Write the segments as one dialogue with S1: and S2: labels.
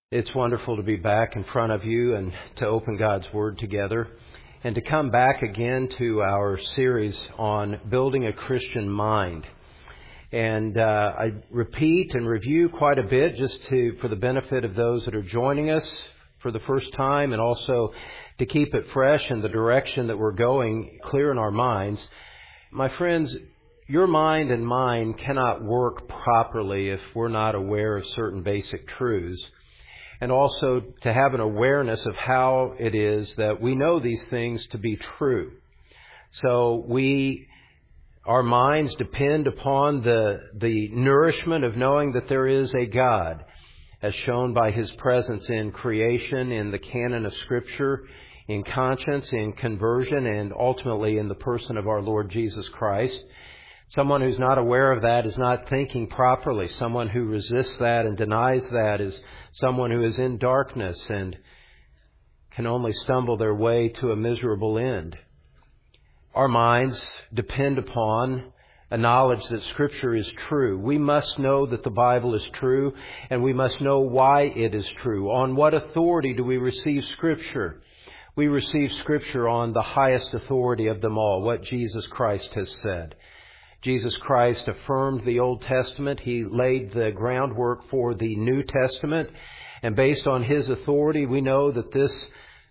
S1: It's wonderful to be back in front of you and to open God's Word together and to come back again to our series on building a Christian mind. And I repeat and review quite a bit just for the benefit of those that are joining us for the first time, and also to keep it fresh in the direction that we're going clear in our minds. My friends, your mind and mine cannot work properly if we're not aware of certain basic truths. And also to have an awareness of how it is that we know these things to be true. So our minds depend upon the nourishment of knowing that there is a God, as shown by His presence in creation, in the canon of Scripture, in conscience, in conversion, and ultimately in the person of our Lord Jesus Christ. Someone who's not aware of that is not thinking properly. Someone who resists that and denies that is someone who is in darkness and can only stumble their way to a miserable end. Our minds depend upon a knowledge that Scripture is true. We must know that the Bible is true, and we must know why it is true. On what authority do we receive Scripture? We receive Scripture on the highest authority of them all, what Jesus Christ has said. Jesus Christ affirmed the Old Testament. He laid the groundwork for the New Testament. And based on His authority, we know that this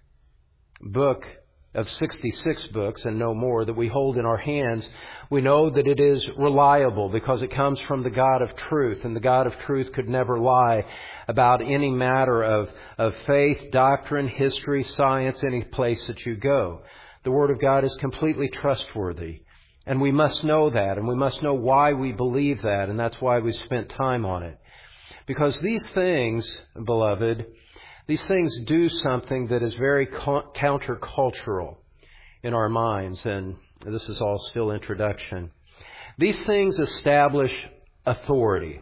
S1: book of 66 books and no more that we hold in our hands, we know that it is reliable because it comes from the God of truth. And the God of truth could never lie about any matter of faith, doctrine, history, science, any place that you go. The Word of God is completely trustworthy. And we must know that, and we must know why we believe that, and that's why we spent time on it. Because these things, beloved, these things do something that is very countercultural in our minds, and this is all still introduction. These things establish authority.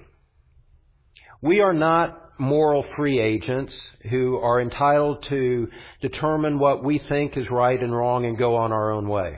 S1: We are not moral free agents who are entitled to determine what we think is right and wrong and go on our own way.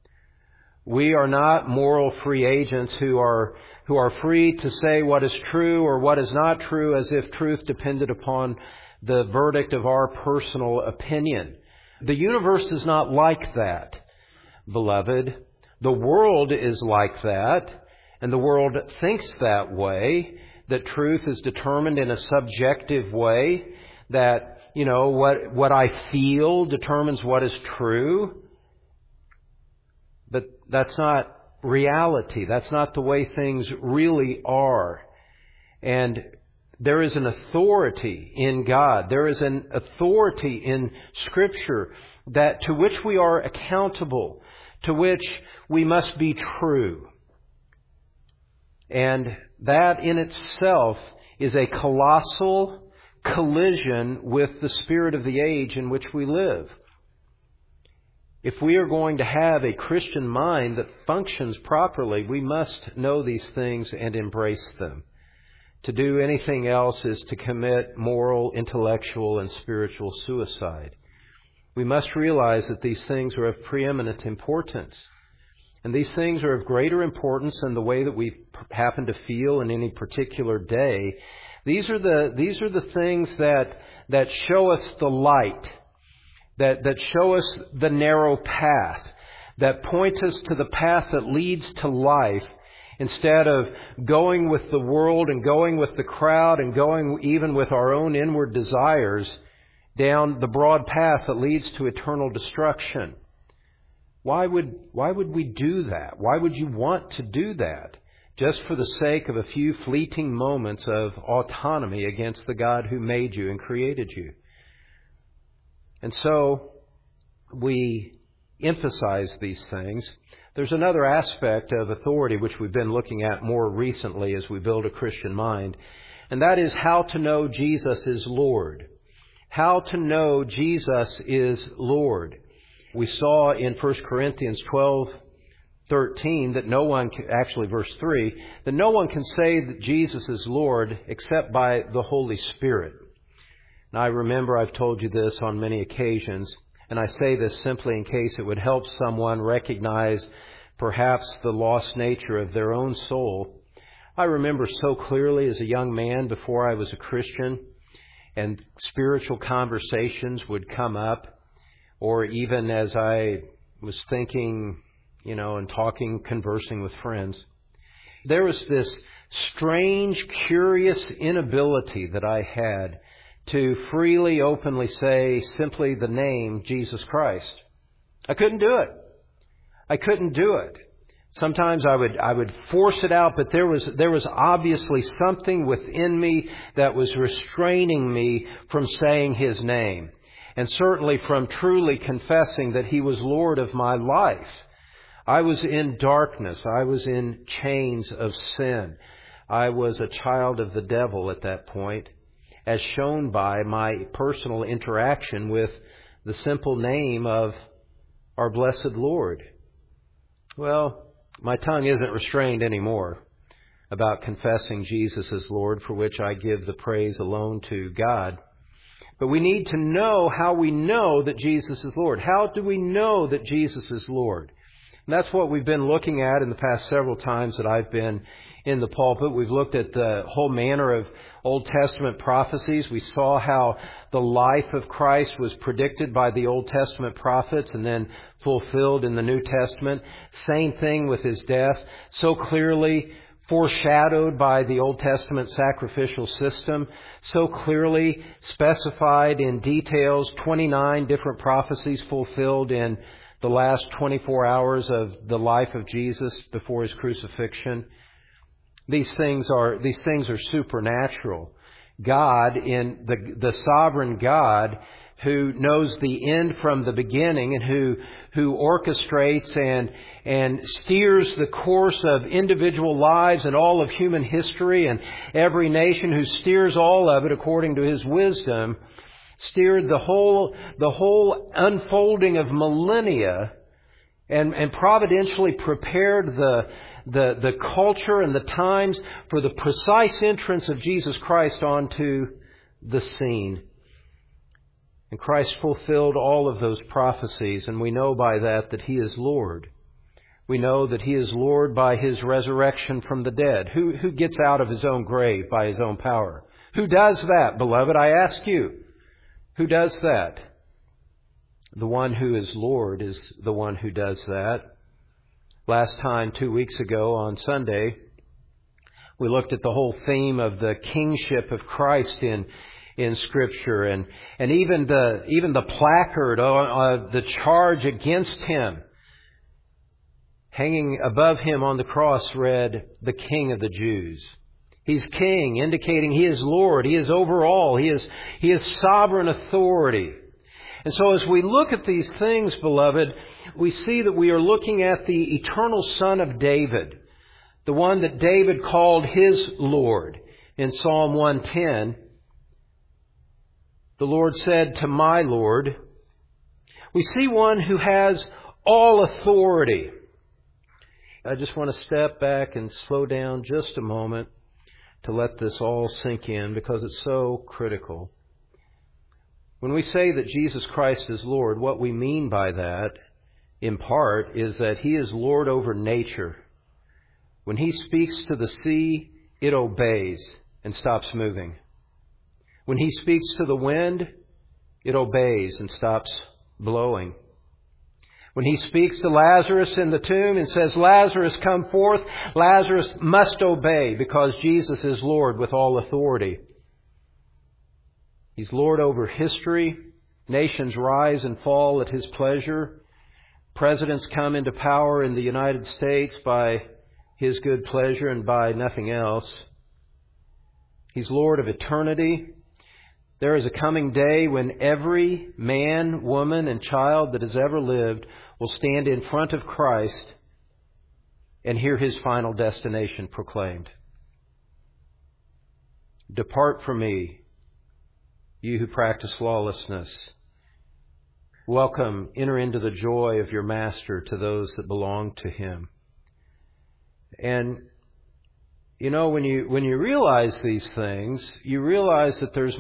S1: We are not moral free agents who are free to say what is true or what is not true as if truth depended upon the verdict of our personal opinion. The universe is not like that, beloved. The world is like that, and the world thinks that way, that truth is determined in a subjective way, that, what I feel determines what is true. But that's not reality. That's not the way things really are. And there is an authority in God. There is an authority in Scripture to which we are accountable, to which we must be true. And that in itself is a colossal collision with the spirit of the age in which we live. If we are going to have a Christian mind that functions properly, we must know these things and embrace them. To do anything else is to commit moral, intellectual, and spiritual suicide. We must realize that these things are of preeminent importance. And these things are of greater importance than the way that we happen to feel in any particular day. These are the things that show us the light, that show us the narrow path, that point us to the path that leads to life, instead of going with the world and going with the crowd and going even with our own inward desires down the broad path that leads to eternal destruction. Why would we do that? Why would you want to do that? Just for the sake of a few fleeting moments of autonomy against the God who made you and created you. And so we emphasize these things. There's another aspect of authority which we've been looking at more recently as we build a Christian mind, and that is how to know Jesus is Lord. How to know Jesus is Lord. We saw in 1 Corinthians 12:13 that no one can, actually verse 3, that no one can say that Jesus is Lord except by the Holy Spirit. Now, I remember I've told you this on many occasions, and I say this simply in case it would help someone recognize perhaps the lost nature of their own soul. I remember so clearly as a young man before I was a Christian, and spiritual conversations would come up, or even as I was thinking, and talking, conversing with friends, there was this strange, curious inability that I had to freely, openly say simply the name Jesus Christ. I couldn't do it. Sometimes I would force it out, but there was obviously something within me that was restraining me from saying His name, and certainly from truly confessing that He was Lord of my life. I was in darkness. I was in chains of sin. I was a child of the devil at that point, as shown by my personal interaction with the simple name of our blessed Lord. Well, my tongue isn't restrained anymore about confessing Jesus as Lord, for which I give the praise alone to God. But we need to know how we know that Jesus is Lord. How do we know that Jesus is Lord? And that's what we've been looking at in the past several times that I've been in the pulpit. We've looked at the whole manner of Old Testament prophecies. We saw how the life of Christ was predicted by the Old Testament prophets and then fulfilled in the New Testament. Same thing with His death, so clearly foreshadowed by the Old Testament sacrificial system, so clearly specified in details, 29 different prophecies fulfilled in the last 24 hours of the life of Jesus before His crucifixion. These things are supernatural. God, in the sovereign God, who knows the end from the beginning and who orchestrates and steers the course of individual lives and all of human history and every nation, who steers all of it according to His wisdom, steered the whole unfolding of millennia and providentially prepared the culture and the times for the precise entrance of Jesus Christ onto the scene. And Christ fulfilled all of those prophecies, and we know by that He is Lord. We know that He is Lord by His resurrection from the dead. Who gets out of his own grave by his own power? Who does that, beloved? I ask you. Who does that? The one who is Lord is the one who does that. Last time, 2 weeks ago on Sunday, we looked at the whole theme of the kingship of Christ in Scripture, and even the placard, the charge against Him, hanging above Him on the cross, read, "The King of the Jews." He's King, indicating He is Lord. He is over all. He is sovereign authority. And so as we look at these things, beloved, we see that we are looking at the eternal Son of David, the one that David called his Lord. In Psalm 110, the Lord said to my Lord, we see one who has all authority. I just want to step back and slow down just a moment to let this all sink in, because it's so critical. When we say that Jesus Christ is Lord, what we mean by that, in part, is that He is Lord over nature. When He speaks to the sea, it obeys and stops moving. When He speaks to the wind, it obeys and stops blowing. When He speaks to Lazarus in the tomb and says, "Lazarus, come forth," Lazarus must obey, because Jesus is Lord with all authority. He's Lord over history. Nations rise and fall at His pleasure. Presidents come into power in the United States by His good pleasure and by nothing else. He's Lord of eternity. There is a coming day when every man, woman, and child that has ever lived will stand in front of Christ and hear His final destination proclaimed. "Depart from me, you who practice lawlessness. Welcome, enter into the joy of your Master to those that belong to Him." And when you realize these things, you realize that there's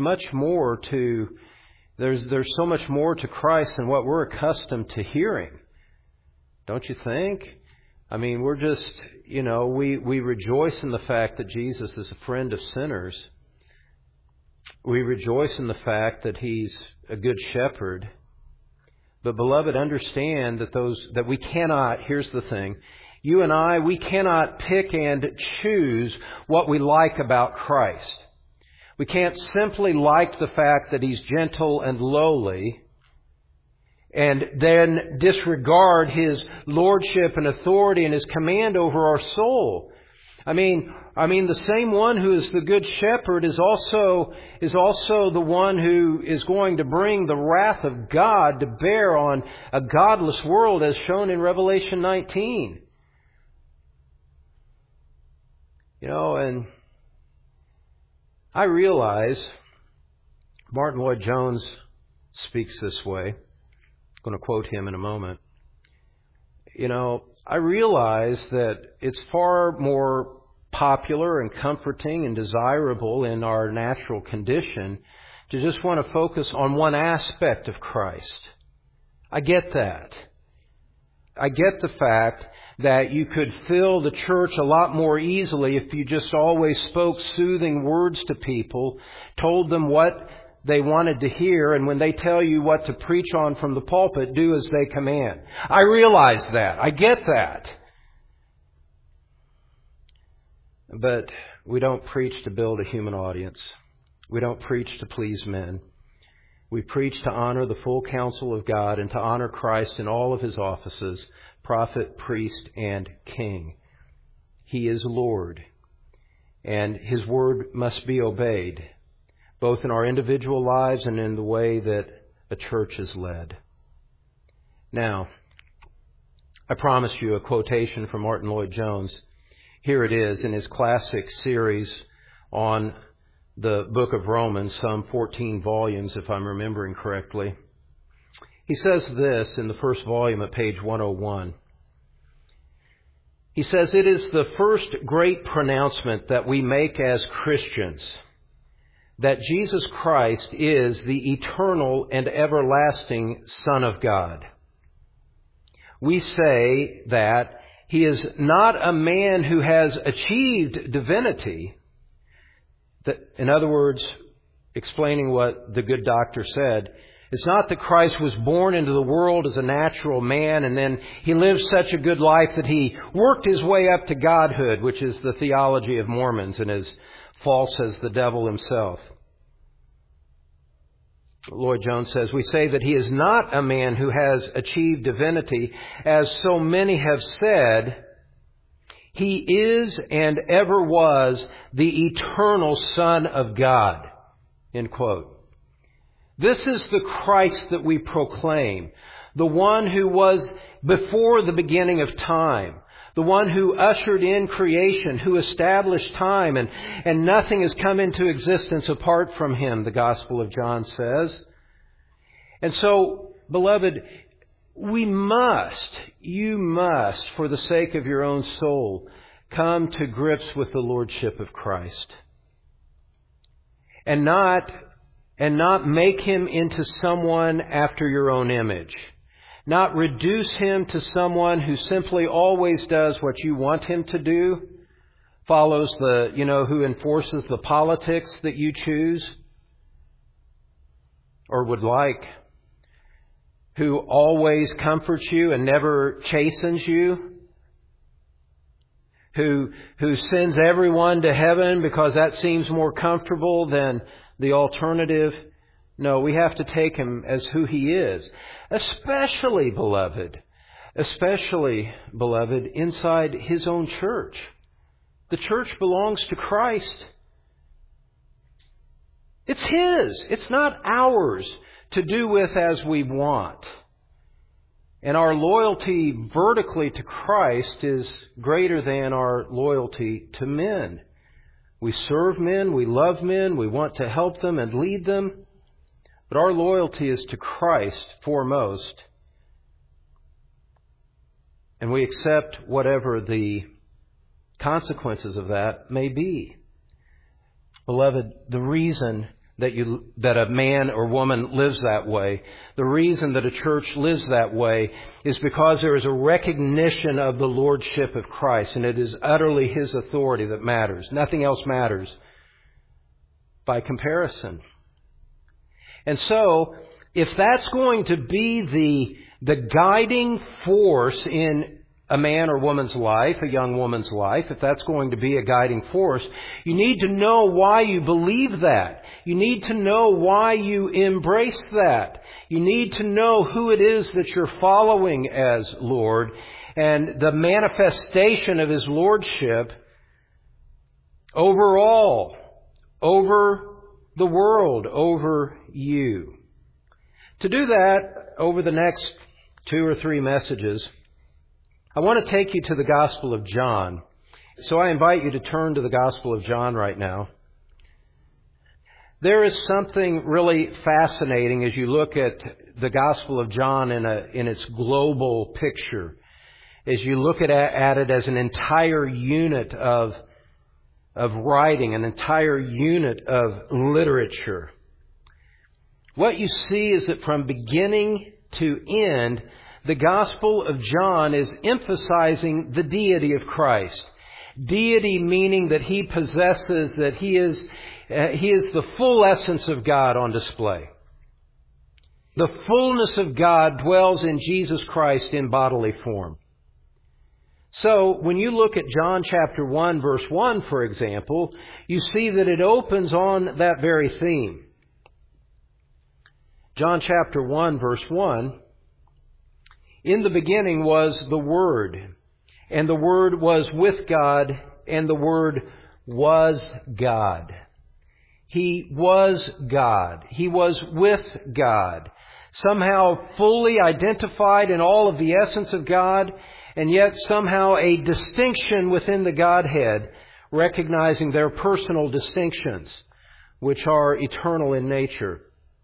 S1: so much more to Christ than what we're accustomed to hearing. Don't you think? I mean, we're just, we rejoice in the fact that Jesus is a friend of sinners. We rejoice in the fact that He's a good shepherd. But beloved, understand that we cannot, here's the thing, you and I, we cannot pick and choose what we like about Christ. We can't simply like the fact that He's gentle and lowly and then disregard His lordship and authority and His command over our soul. I mean, the same one who is the good shepherd is also the one who is going to bring the wrath of God to bear on a godless world, as shown in Revelation 19. And I realize Martin Lloyd-Jones speaks this way. I'm going to quote him in a moment. I realize that it's far more popular and comforting and desirable in our natural condition to just want to focus on one aspect of Christ. I get that. I get the fact that you could fill the church a lot more easily if you just always spoke soothing words to people, told them what they wanted to hear, and when they tell you what to preach on from the pulpit, do as they command. I realize that. I get that. But we don't preach to build a human audience. We don't preach to please men. We preach to honor the full counsel of God and to honor Christ in all of His offices, prophet, priest, and king. He is Lord, and His word must be obeyed, both in our individual lives and in the way that a church is led. Now, I promised you a quotation from Martin Lloyd-Jones. Here it is in his classic series on the book of Romans, some 14 volumes, if I'm remembering correctly. He says this in the first volume at page 101. He says, "It is the first great pronouncement that we make as Christians, that Jesus Christ is the eternal and everlasting Son of God. We say that He is not a man who has achieved divinity." In other words, explaining what the good doctor said, it's not that Christ was born into the world as a natural man and then He lived such a good life that He worked His way up to godhood, which is the theology of Mormons and as false as the devil himself. Lloyd-Jones says, "We say that He is not a man who has achieved divinity, as so many have said. He is and ever was the eternal Son of God." End quote. This is the Christ that we proclaim, the one who was before the beginning of time, the one who ushered in creation, who established time, and nothing has come into existence apart from Him, the Gospel of John says. And so, beloved, you must, for the sake of your own soul, come to grips with the Lordship of Christ. And not make Him into someone after your own image. Not reduce Him to someone who simply always does what you want Him to do, follows who enforces the politics that you choose or would like, who always comforts you and never chastens you, who sends everyone to heaven because that seems more comfortable than the alternative. No, we have to take Him as who He is. Especially, beloved, inside His own church. The church belongs to Christ. It's His. It's not ours to do with as we want. And our loyalty vertically to Christ is greater than our loyalty to men. We serve men, we love men, we want to help them and lead them. But our loyalty is to Christ foremost. And we accept whatever the consequences of that may be. Beloved, the reason that a man or woman lives that way, the reason that a church lives that way is because there is a recognition of the Lordship of Christ, and it is utterly His authority that matters. Nothing else matters by comparison. And so, if that's going to be the guiding force in a man or woman's life, a young woman's life, if that's going to be a guiding force, you need to know why you believe that. You need to know why you embrace that. You need to know who it is that you're following as Lord and the manifestation of His Lordship overall, over the world, over you. To do that, over the next 2 or 3 messages, I want to take you to the Gospel of John. So I invite you to turn to the Gospel of John right now. There is something really fascinating as you look at the Gospel of John in its global picture, as you look at it as an entire unit of writing, an entire unit of literature. What you see is that from beginning to end, the Gospel of John is emphasizing the deity of Christ. Deity meaning that He possesses, that He is the full essence of God on display. The fullness of God dwells in Jesus Christ in bodily form. So, when you look at John chapter 1, verse 1, for example, you see that it opens on that very theme. John chapter 1, verse 1, in the beginning was the Word, and the Word was with God, and the Word was God. He was God. He was with God. Somehow fully identified in all of the essence of God, and yet somehow a distinction within the Godhead, recognizing their personal distinctions, which are eternal in nature.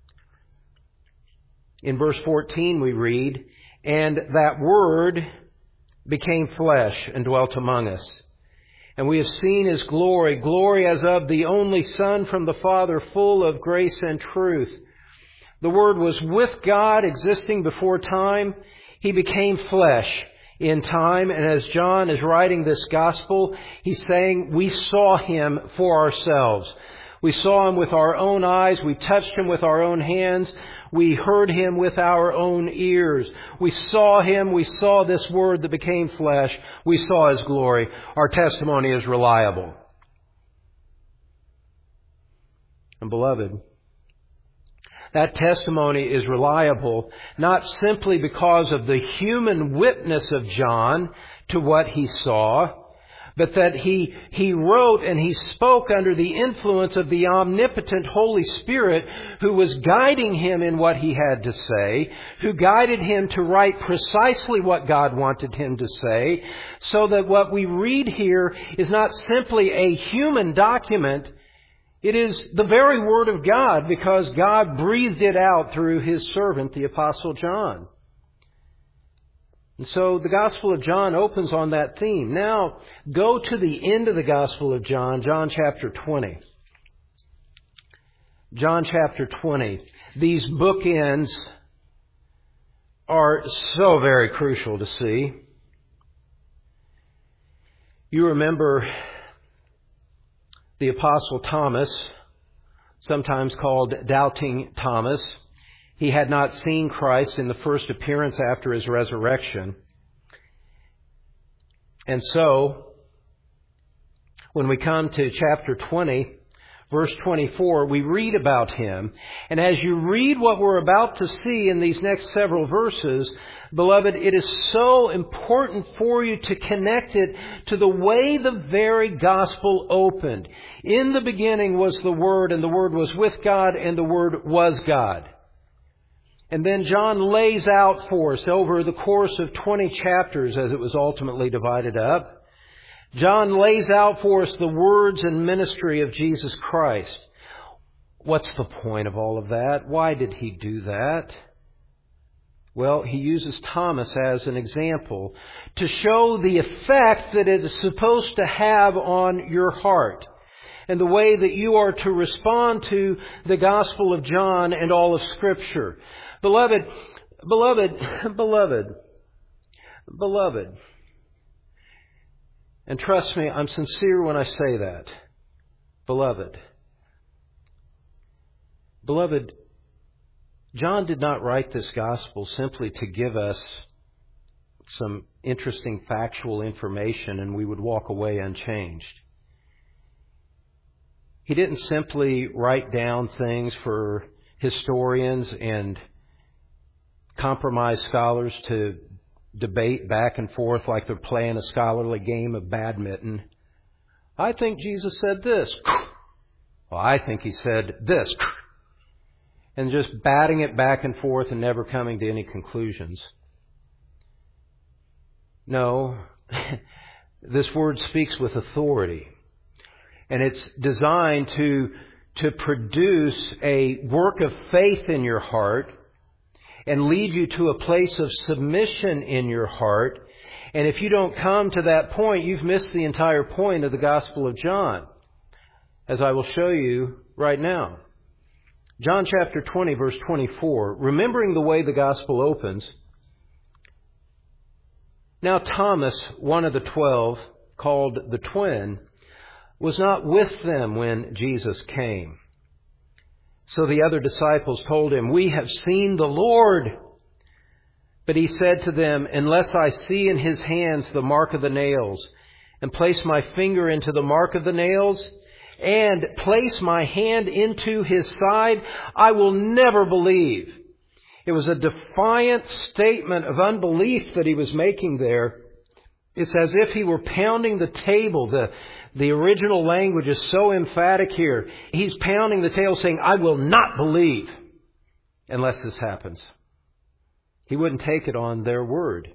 S1: In verse 14 we read, "And that Word became flesh and dwelt among us. And we have seen His glory, glory as of the only Son from the Father, full of grace and truth." The Word was with God, existing before time. He became flesh in time. And as John is writing this gospel, he's saying we saw Him for ourselves. We saw Him with our own eyes. We touched Him with our own hands. We heard Him with our own ears. We saw Him. We saw this Word that became flesh. We saw His glory. Our testimony is reliable. And beloved, that testimony is reliable not simply because of the human witness of John to what he saw, but that he wrote and he spoke under the influence of the omnipotent Holy Spirit who was guiding him in what he had to say, who guided him to write precisely what God wanted him to say, so that what we read here is not simply a human document. It is the very Word of God, because God breathed it out through His servant, the Apostle John. And so the Gospel of John opens on that theme. Now, go to the end of the Gospel of John, John chapter 20. John chapter 20. These bookends are so very crucial to see. You remember the Apostle Thomas, sometimes called Doubting Thomas. He had not seen Christ in the first appearance after His resurrection. And so, when we come to chapter 20, verse 24, we read about him. And as you read what we're about to see in these next several verses, beloved, it is so important for you to connect it to the way the very gospel opened. In the beginning was the Word, and the Word was with God, and the Word was God. And then John lays out for us over the course of 20 chapters, as it was ultimately divided up, John lays out for us the words and ministry of Jesus Christ. What's the point of all of that? Why did He do that? Well, He uses Thomas as an example to show the effect that it is supposed to have on your heart, and the way that you are to respond to the Gospel of John and all of Scripture. Beloved, and trust me, I'm sincere when I say that, beloved, Beloved, John did not write this gospel simply to give us some interesting factual information and we would walk away unchanged. He didn't simply write down things for historians and compromised scholars to debate back and forth like they're playing a scholarly game of badminton. I think Jesus said this. Well, I think he said this. And just batting it back and forth and never coming to any conclusions. No, this word speaks with authority. And it's designed to produce a work of faith in your heart and lead you to a place of submission in your heart. And if you don't come to that point, you've missed the entire point of the Gospel of John, as I will show you right now. John chapter 20, verse 24, remembering the way the Gospel opens, now Thomas, one of the 12, called the twin, was not with them when Jesus came. So the other disciples told him, "We have seen the Lord." But he said to them, "Unless I see in his hands the mark of the nails, and place my finger into the mark of the nails, and place my hand into his side, I will never believe." It was a defiant statement of unbelief that he was making there. It's as if he were pounding the table. The original language is so emphatic here. He's pounding the table saying, "I will not believe unless this happens." He wouldn't take it on their word.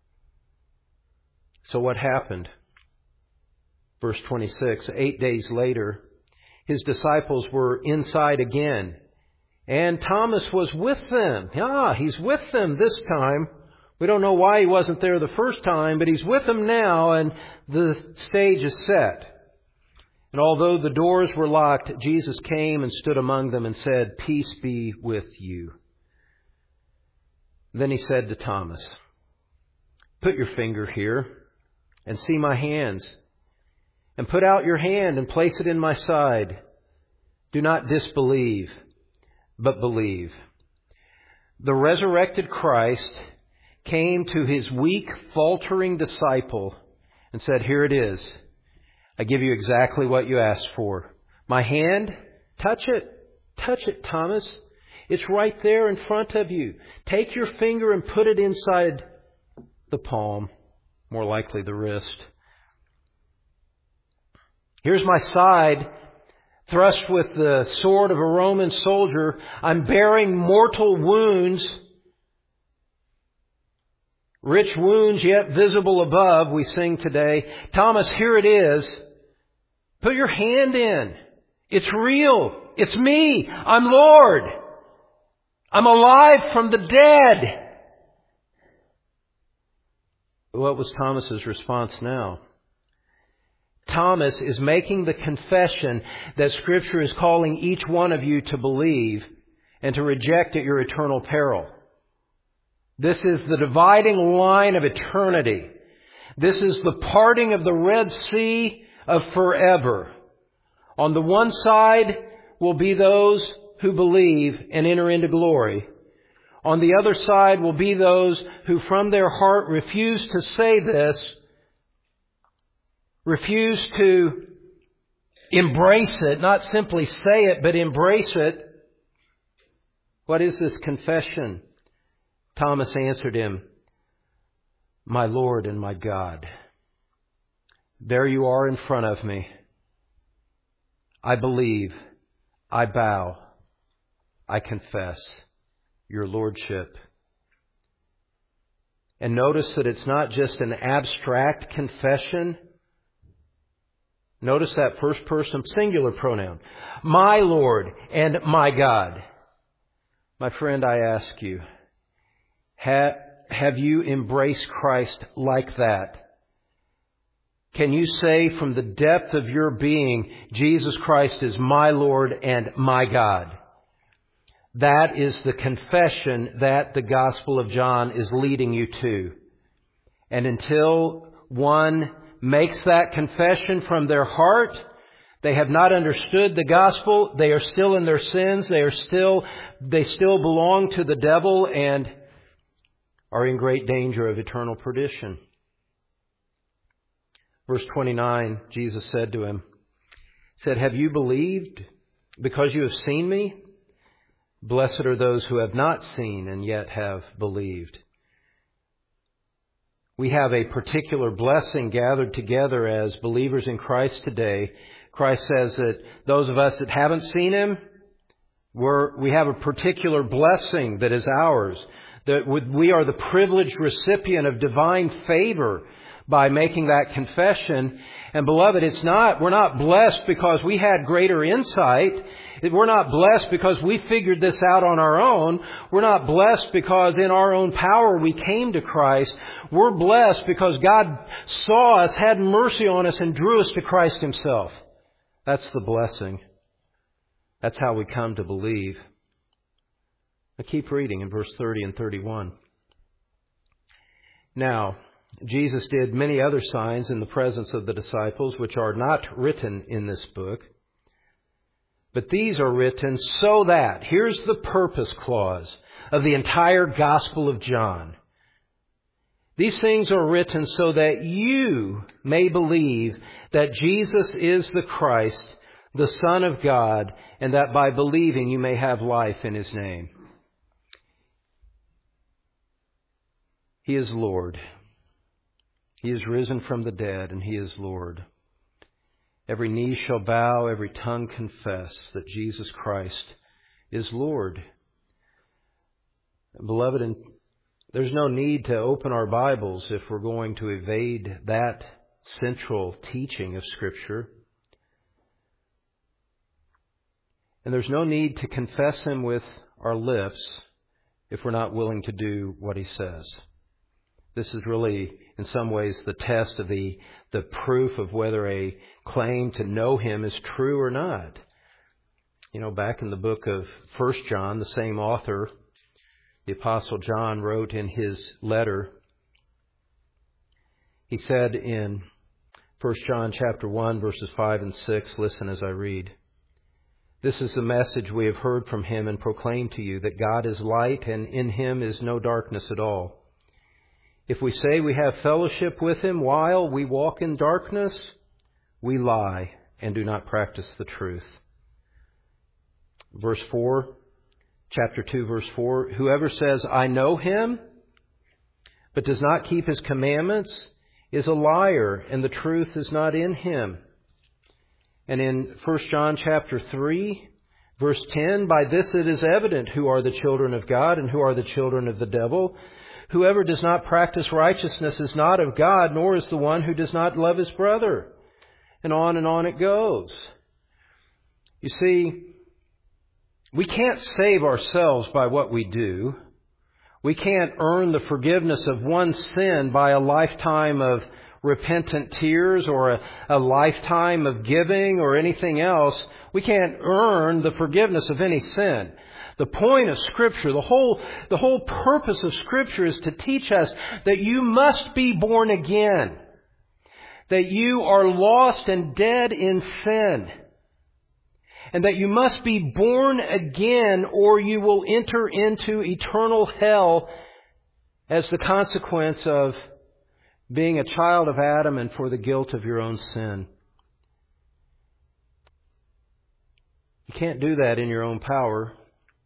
S1: So what happened? Verse 26, 8 days later, his disciples were inside again, and Thomas was with them. He's with them this time. We don't know why he wasn't there the first time, but he's with them now, and the stage is set. And although the doors were locked, Jesus came and stood among them and said, "Peace be with you." Then he said to Thomas, "Put your finger here and see my hands, and put out your hand and place it in my side. Do not disbelieve, but believe." The resurrected Christ came to his weak, faltering disciple and said, "Here it is. I give you exactly what you asked for. My hand, touch it. Touch it, Thomas. It's right there in front of you. Take your finger and put it inside the palm, more likely the wrist. Here's my side, thrust with the sword of a Roman soldier. I'm bearing mortal wounds, rich wounds yet visible above, we sing today. Thomas, here it is. Put your hand in. It's real. It's me. I'm Lord. I'm alive from the dead. What was Thomas's response now? Thomas is making the confession that Scripture is calling each one of you to believe and to reject at your eternal peril. This is the dividing line of eternity. This is the parting of the Red Sea of forever. On the one side will be those who believe and enter into glory. On the other side will be those who from their heart refuse to say this, refuse to embrace it, not simply say it, but embrace it. What is this confession? Thomas answered him, "My Lord and my God." There you are in front of me. I believe, I bow, I confess your Lordship. And notice that it's not just an abstract confession. Notice that first person singular pronoun. My Lord and my God. My friend, I ask you, have you embraced Christ like that? Can you say from the depth of your being, Jesus Christ is my Lord and my God? That is the confession that the Gospel of John is leading you to. And until one makes that confession from their heart, They have not understood the gospel. They are still in their sins. They still belong to the devil and are in great danger of eternal perdition. Verse 29, Jesus said to him, "Have you believed because you have seen me? Blessed are those who have not seen and yet have believed." We have a particular blessing gathered together as believers in Christ today. Christ says that those of us that haven't seen Him, we have a particular blessing that is ours. That we are the privileged recipient of divine favor by making that confession. And beloved, we're not blessed because we had greater insight. We're not blessed because we figured this out on our own. We're not blessed because in our own power we came to Christ. We're blessed because God saw us, had mercy on us, and drew us to Christ Himself. That's the blessing. That's how we come to believe. Now keep reading in verse 30 and 31. Now, Jesus did many other signs in the presence of the disciples, which are not written in this book. But these are written so that, here's the purpose clause of the entire Gospel of John. These things are written so that you may believe that Jesus is the Christ, the Son of God, and that by believing you may have life in His name. He is Lord. He is risen from the dead, and He is Lord. Every knee shall bow, every tongue confess that Jesus Christ is Lord. Beloved, there's no need to open our Bibles if we're going to evade that central teaching of Scripture. And there's no need to confess Him with our lips if we're not willing to do what He says. This is really, in some ways, the test of the proof of whether a claim to know Him is true or not. You know, back in the book of 1 John, the same author, the Apostle John, wrote in his letter, he said in 1 John chapter 1, verses 5 and 6, listen as I read. "This is the message we have heard from Him and proclaim to you, that God is light and in Him is no darkness at all. If we say we have fellowship with Him while we walk in darkness, we lie and do not practice the truth." Verse 4, chapter 2, verse 4, "Whoever says, 'I know Him,' but does not keep His commandments, is a liar, and the truth is not in him." And in 1 John chapter 3, verse 10, "By this it is evident who are the children of God and who are the children of the devil. Whoever does not practice righteousness is not of God, nor is the one who does not love his brother." And on it goes. You see, we can't save ourselves by what we do. We can't earn the forgiveness of one sin by a lifetime of repentant tears or a lifetime of giving or anything else. We can't earn the forgiveness of any sin. The point of Scripture, the whole purpose of Scripture is to teach us that you must be born again. That you are lost and dead in sin. And that you must be born again or you will enter into eternal hell as the consequence of being a child of Adam and for the guilt of your own sin. You can't do that in your own power.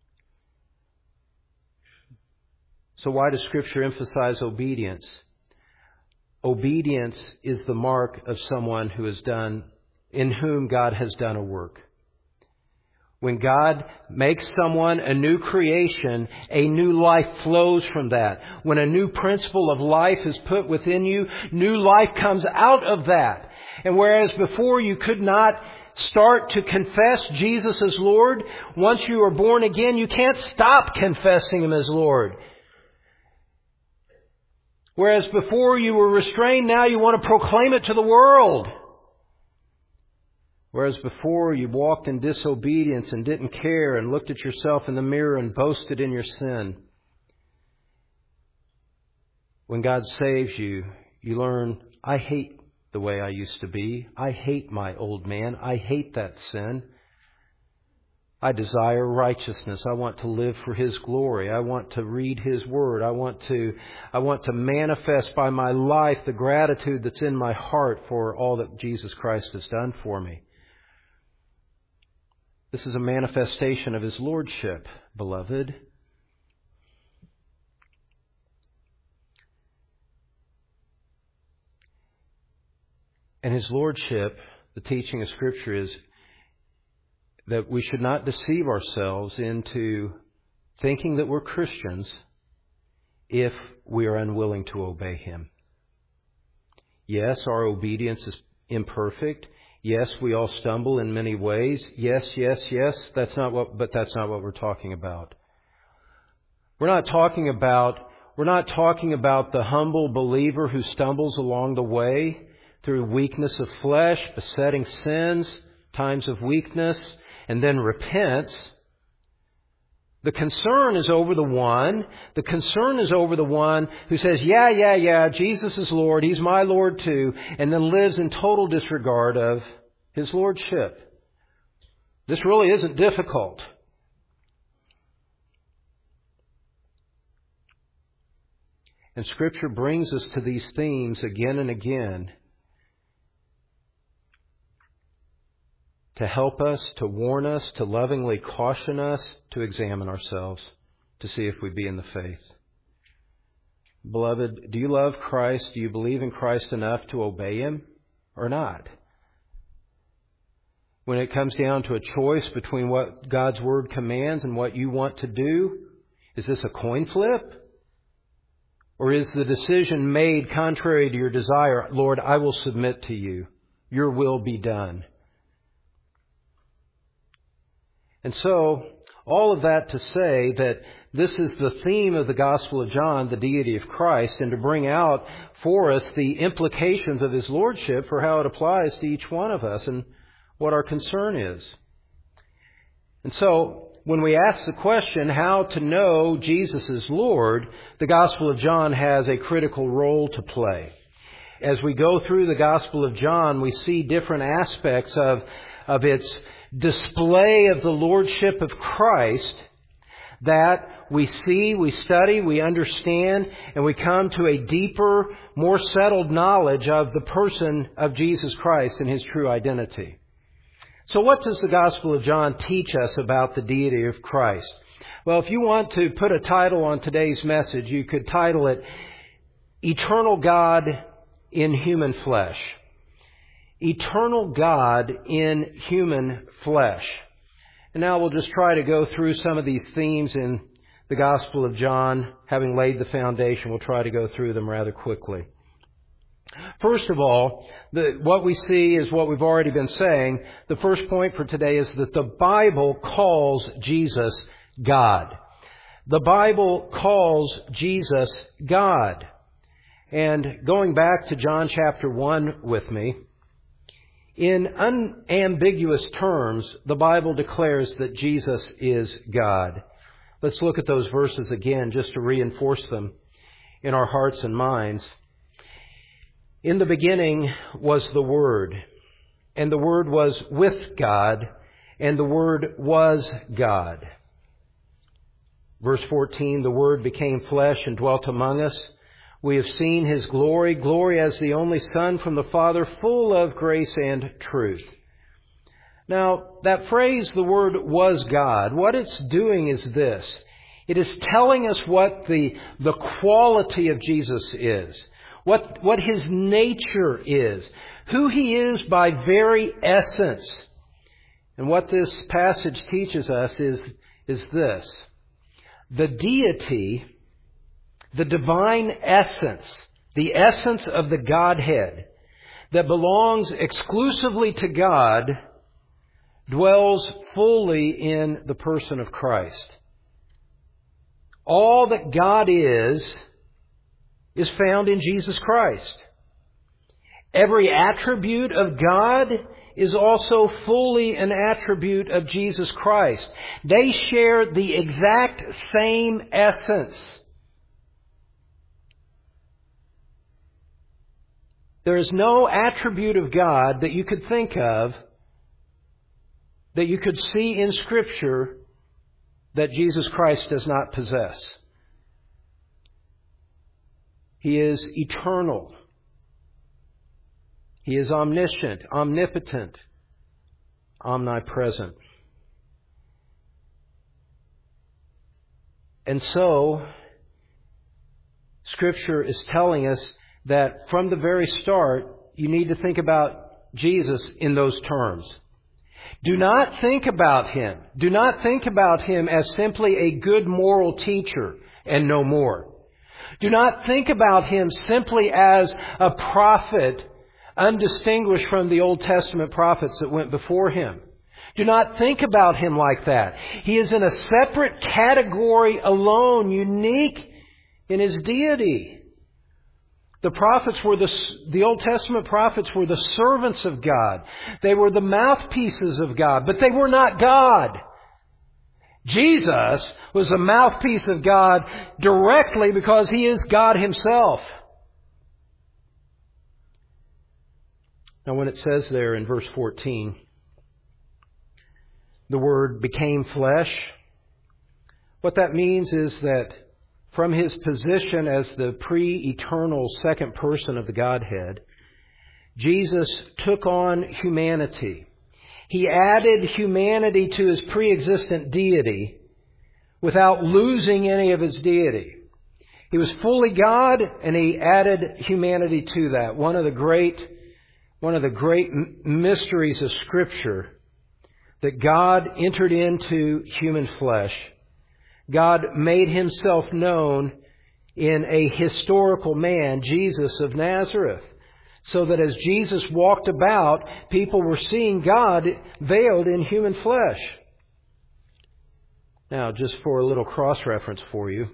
S1: So why does Scripture emphasize obedience? Obedience is the mark of someone in whom God has done a work. When God makes someone a new creation, a new life flows from that. When a new principle of life is put within you, new life comes out of that. And whereas before you could not start to confess Jesus as Lord, once you are born again, you can't stop confessing Him as Lord. Whereas before you were restrained, now you want to proclaim it to the world. Whereas before you walked in disobedience and didn't care and looked at yourself in the mirror and boasted in your sin. When God saves you, you learn, I hate the way I used to be. I hate my old man. I hate that sin. I desire righteousness. I want to live for His glory. I want to read His Word. I want to manifest by my life the gratitude that's in my heart for all that Jesus Christ has done for me. This is a manifestation of His Lordship, beloved. And His Lordship, the teaching of Scripture is that we should not deceive ourselves into thinking that we're Christians if we are unwilling to obey Him. Yes, our obedience is imperfect. Yes, we all stumble in many ways. Yes. That's not what we're talking about. We're not talking about the humble believer who stumbles along the way through weakness of flesh, besetting sins, times of weakness, and then repents. The concern is over the one who says, yeah, Jesus is Lord, He's my Lord too, and then lives in total disregard of His Lordship. This really isn't difficult. And Scripture brings us to these themes again and again to help us, to warn us, to lovingly caution us, to examine ourselves, to see if we be in the faith. Beloved, do you love Christ? Do you believe in Christ enough to obey Him or not? When it comes down to a choice between what God's Word commands and what you want to do, is this a coin flip? Or is the decision made contrary to your desire? Lord, I will submit to You. Your will be done. And so, all of that to say that this is the theme of the Gospel of John, the deity of Christ, and to bring out for us the implications of His Lordship for how it applies to each one of us and what our concern is. And so, when we ask the question, how to know Jesus is Lord, the Gospel of John has a critical role to play. As we go through the Gospel of John, we see different aspects of its display of the Lordship of Christ that we see, we study, we understand, and we come to a deeper, more settled knowledge of the person of Jesus Christ and His true identity. So what does the Gospel of John teach us about the deity of Christ? Well, if you want to put a title on today's message, you could title it, Eternal God in Human Flesh. Eternal God in human flesh. And now we'll just try to go through some of these themes in the Gospel of John. Having laid the foundation, we'll try to go through them rather quickly. First of all, what we see is what we've already been saying. The first point for today is that the Bible calls Jesus God. The Bible calls Jesus God. And going back to John chapter 1 with me, in unambiguous terms, the Bible declares that Jesus is God. Let's look at those verses again just to reinforce them in our hearts and minds. In the beginning was the Word, and the Word was with God, and the Word was God. Verse 14, the Word became flesh and dwelt among us. We have seen His glory, glory as the only Son from the Father, full of grace and truth. Now, that phrase, the Word was God, what it's doing is this. It is telling us what the quality of Jesus is, what His nature is, who He is by very essence. And what this passage teaches us is this. The deity, the divine essence, the essence of the Godhead that belongs exclusively to God, dwells fully in the person of Christ. All that God is found in Jesus Christ. Every attribute of God is also fully an attribute of Jesus Christ. They share the exact same essence. There is no attribute of God that you could think of, that you could see in Scripture, that Jesus Christ does not possess. He is eternal. He is omniscient, omnipotent, omnipresent. And so, Scripture is telling us that from the very start, you need to think about Jesus in those terms. Do not think about Him. Do not think about Him as simply a good moral teacher and no more. Do not think about Him simply as a prophet, undistinguished from the Old Testament prophets that went before Him. Do not think about Him like that. He is in a separate category alone, unique in His deity. The prophets were the Old Testament prophets were the servants of God. They were the mouthpieces of God, but they were not God. Jesus was a mouthpiece of God directly because He is God Himself. Now when it says there in verse 14, the Word became flesh, what that means is that from His position as the pre-eternal second person of the Godhead, Jesus took on humanity. He added humanity to His pre-existent deity without losing any of His deity. He was fully God, and He added humanity to that. One of the great mysteries of Scripture, that God entered into human flesh. God made Himself known in a historical man, Jesus of Nazareth, so that as Jesus walked about, people were seeing God veiled in human flesh. Now, just for a little cross-reference for you,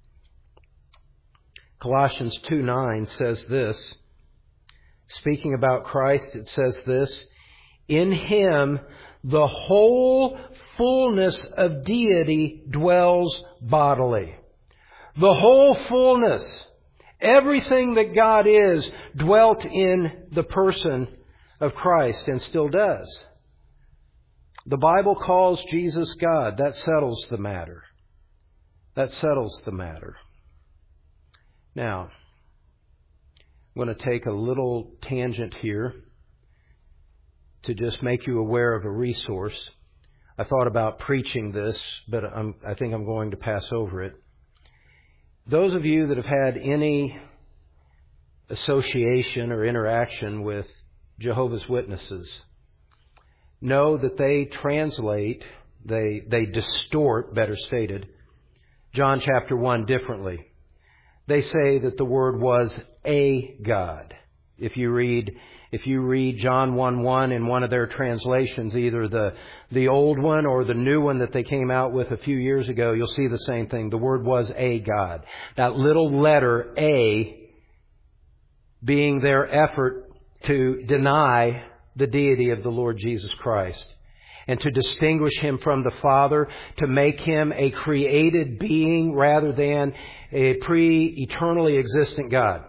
S1: Colossians 2:9 says this. Speaking about Christ, it says this: in Him the whole fullness of deity dwells bodily. The whole fullness, everything that God is, dwelt in the person of Christ and still does. The Bible calls Jesus God. That settles the matter. That settles the matter. Now, I'm going to take a little tangent here to just make you aware of a resource. I thought about preaching this, but I think I'm going to pass over it. Those of you that have had any association or interaction with Jehovah's Witnesses know that they translate, they distort, better stated, John chapter 1 differently. They say that the Word was a God. If you read John 1:1 in one of their translations, either the old one or the new one that they came out with a few years ago, you'll see the same thing. The Word was a God. That little letter A being their effort to deny the deity of the Lord Jesus Christ and to distinguish Him from the Father, to make Him a created being rather than a pre-eternally existent God.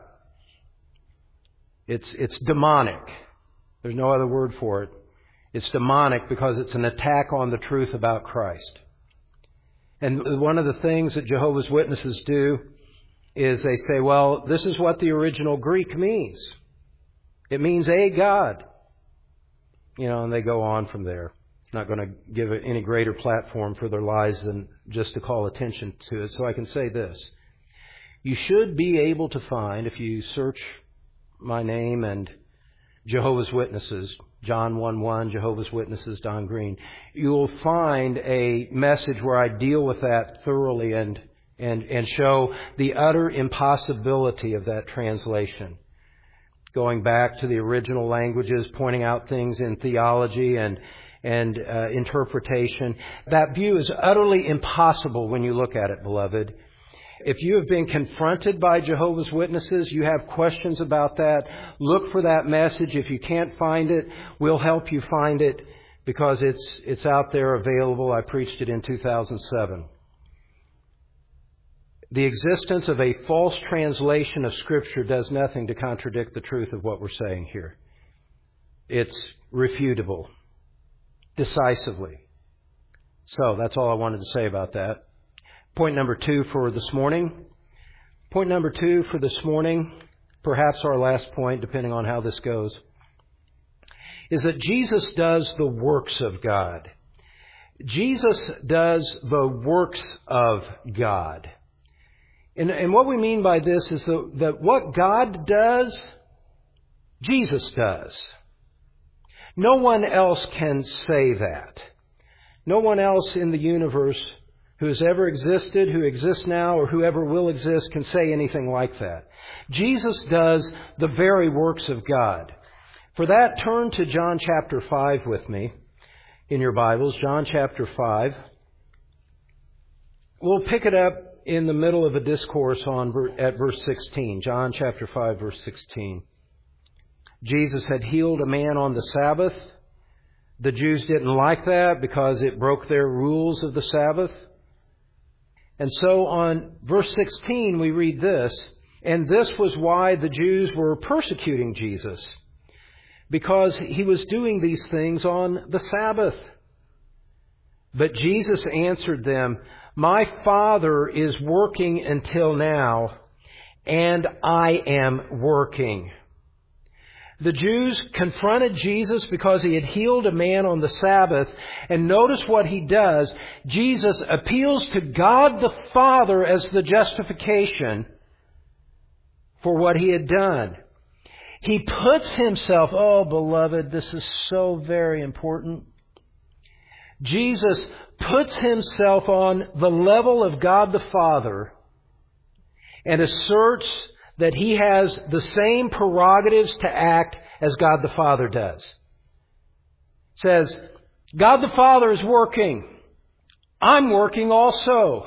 S1: It's demonic. There's no other word for it. It's demonic because it's an attack on the truth about Christ. And one of the things that Jehovah's Witnesses do is they say, well, this is what the original Greek means. It means a God. And they go on from there. Not going to give it any greater platform for their lies than just to call attention to it. So I can say this. You should be able to find, if you search my name and Jehovah's Witnesses, John 1:1, Jehovah's Witnesses, Don Green, you will find a message where I deal with that thoroughly and show the utter impossibility of that translation. Going back to the original languages, pointing out things in theology and interpretation. That view is utterly impossible when you look at it, beloved. If you have been confronted by Jehovah's Witnesses, you have questions about that, look for that message. If you can't find it, we'll help you find it because it's out there available. I preached it in 2007. the existence of a false translation of Scripture does nothing to contradict the truth of what we're saying here. It's refutable, decisively. So that's all I wanted to say about that. Point number 2 for this morning. Point number 2 for this morning, perhaps our last point, depending on how this goes, is that Jesus does the works of God. Jesus does the works of God. And what we mean by this is that what God does, Jesus does. No one else can say that. No one else in the universe who has ever existed, who exists now, or whoever will exist can say anything like that. Jesus does the very works of God. For that, turn to John chapter 5 with me in your Bibles. John chapter 5. We'll pick it up in the middle of a discourse at verse 16. John chapter 5, verse 16. Jesus had healed a man on the Sabbath. The Jews didn't like that because it broke their rules of the Sabbath. And so on verse 16 we read this, and this was why the Jews were persecuting Jesus, because he was doing these things on the Sabbath. But Jesus answered them, "My Father is working until now, and I am working." The Jews confronted Jesus because he had healed a man on the Sabbath. And notice what he does. Jesus appeals to God the Father as the justification for what he had done. He puts himself, oh beloved, this is so very important. Jesus puts himself on the level of God the Father and asserts that he has the same prerogatives to act as God the Father does. Says, God the Father is working. I'm working also.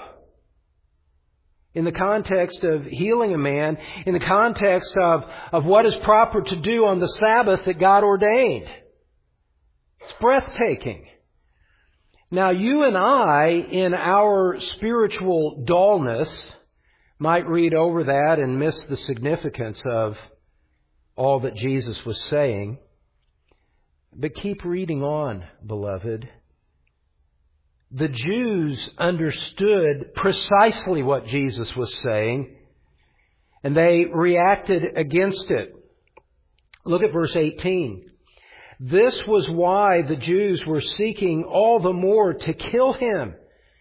S1: In the context of healing a man, in the context of what is proper to do on the Sabbath that God ordained. It's breathtaking. Now, you and I, in our spiritual dullness, might read over that and miss the significance of all that Jesus was saying. But keep reading on, beloved. The Jews understood precisely what Jesus was saying, and they reacted against it. Look at verse 18. This was why the Jews were seeking all the more to kill him,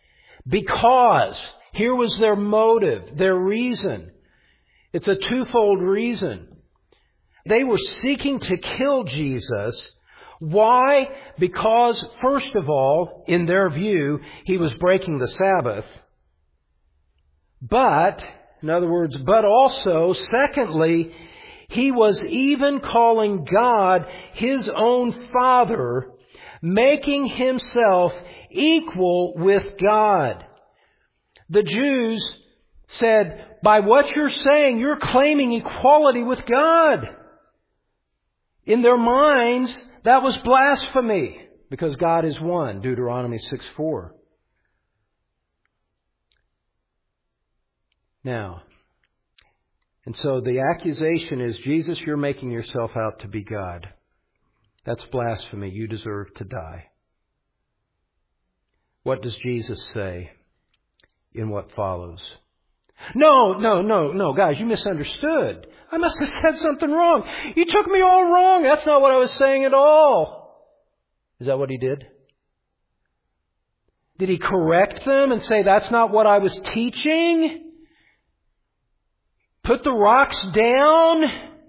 S1: because here was their motive, their reason. It's a twofold reason. They were seeking to kill Jesus. Why? Because, first of all, in their view, he was breaking the Sabbath. But, in other words, but also, secondly, he was even calling God his own Father, making himself equal with God. The Jews said, by what you're saying, you're claiming equality with God. In their minds, that was blasphemy, because God is one, Deuteronomy 6:4. Now, and so the accusation is, Jesus, you're making yourself out to be God. That's blasphemy. You deserve to die. What does Jesus say in what follows? No, guys, you misunderstood. I must have said something wrong. You took me all wrong. That's not what I was saying at all. Is that what he did? Did he correct them and say, that's not what I was teaching? Put the rocks down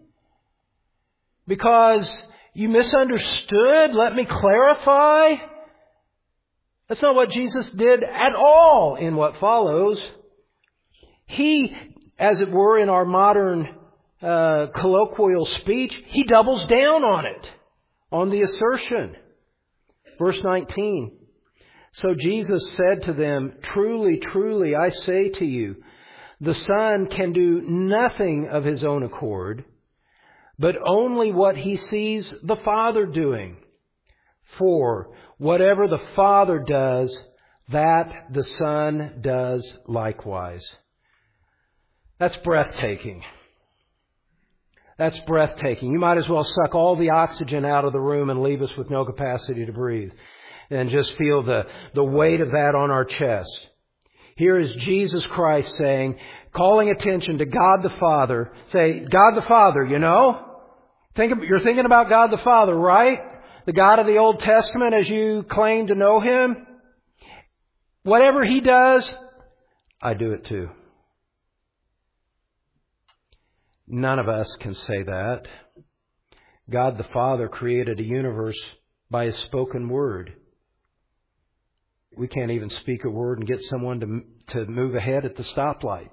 S1: because you misunderstood? Let me clarify. That's not what Jesus did at all in what follows. He, as it were, in our modern colloquial speech, he doubles down on it, on the assertion. Verse 19. So Jesus said to them, truly, truly, I say to you, the Son can do nothing of his own accord, but only what he sees the Father doing. For whatever the Father does, that the Son does likewise. That's breathtaking. That's breathtaking. You might as well suck all the oxygen out of the room and leave us with no capacity to breathe. And just feel the weight of that on our chest. Here is Jesus Christ saying, calling attention to God the Father. Say, God the Father, you know? You're thinking about God the Father, right? The God of the Old Testament as you claim to know Him. Whatever He does, I do it too. None of us can say that. God the Father created a universe by His spoken word. We can't even speak a word and get someone to move ahead at the stoplight.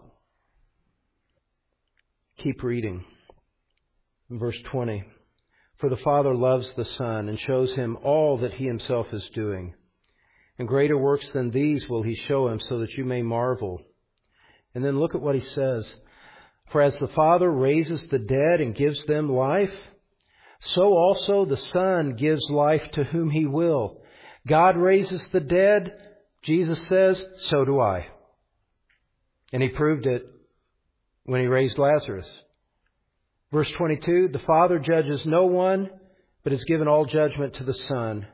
S1: Keep reading. In verse 20. For the Father loves the Son and shows Him all that He Himself is doing. And greater works than these will He show Him so that you may marvel. And then look at what He says. For as the Father raises the dead and gives them life, so also the Son gives life to whom He will. God raises the dead, Jesus says, so do I. And He proved it when He raised Lazarus. Verse 22, the Father judges no one, but has given all judgment to the Son,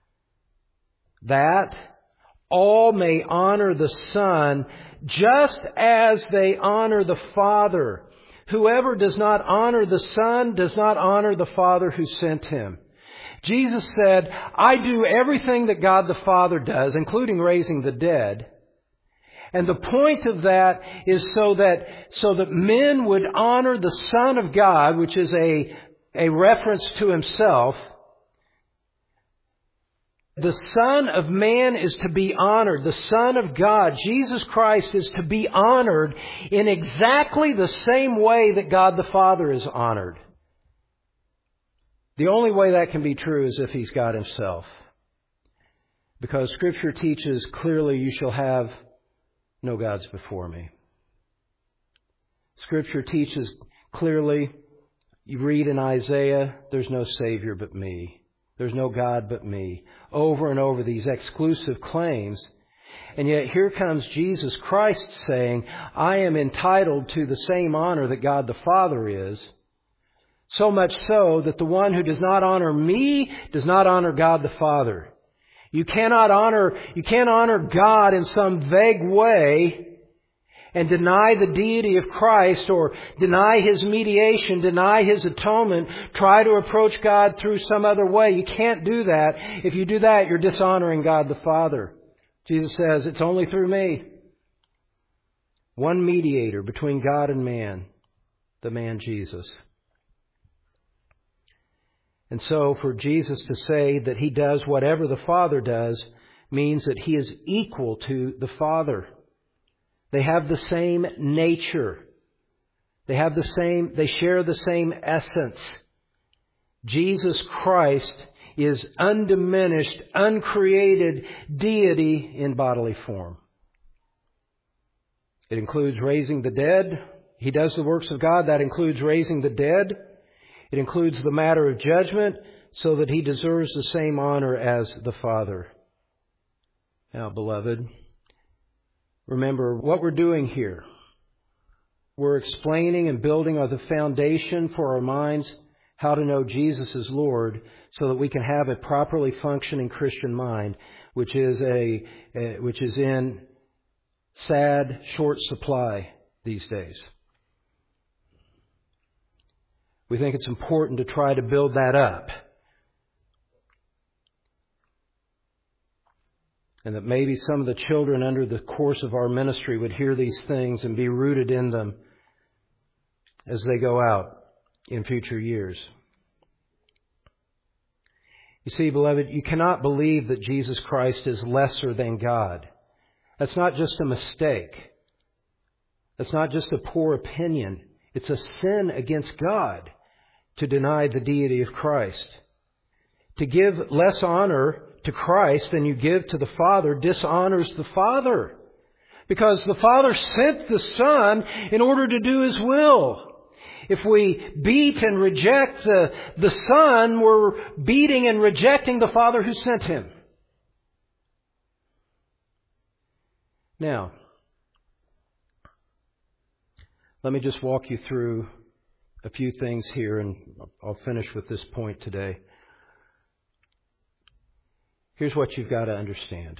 S1: that all may honor the Son just as they honor the Father. Whoever does not honor the Son does not honor the Father who sent Him. Jesus said, I do everything that God the Father does, including raising the dead. And the point of that is so that men would honor the Son of God, which is a reference to Himself. The Son of Man is to be honored. The Son of God, Jesus Christ, is to be honored in exactly the same way that God the Father is honored. The only way that can be true is if He's God Himself. Because Scripture teaches clearly, you shall have no gods before me. Scripture teaches clearly, you read in Isaiah, there's no Savior but me. There's no God but me. Over and over these exclusive claims. And yet here comes Jesus Christ saying, I am entitled to the same honor that God the Father is. So much so that the one who does not honor me does not honor God the Father. You can't honor God in some vague way and deny the deity of Christ or deny His mediation, deny His atonement, try to approach God through some other way. You can't do that. If you do that, you're dishonoring God the Father. Jesus says, it's only through me. One mediator between God and man, the man Jesus. And so for Jesus to say that He does whatever the Father does means that He is equal to the Father. They have the same nature. They share the same essence. Jesus Christ is undiminished, uncreated deity in bodily form. It includes raising the dead. He does the works of God. That includes raising the dead. It includes the matter of judgment so that He deserves the same honor as the Father. Now, beloved, remember what we're doing here. We're explaining and building on the foundation for our minds how to know Jesus as Lord so that we can have a properly functioning Christian mind, which is in sad short supply these days. We think it's important to try to build that up. And that maybe some of the children under the course of our ministry would hear these things and be rooted in them as they go out in future years. You see, beloved, you cannot believe that Jesus Christ is lesser than God. That's not just a mistake. That's not just a poor opinion. It's a sin against God to deny the deity of Christ. To give less honor to Christ than you give to the Father dishonors the Father. Because the Father sent the Son in order to do His will. If we beat and reject the Son, we're beating and rejecting the Father who sent Him. Now, Let me just walk you through a few things here, and I'll finish with this point today. Here's what you've got to understand.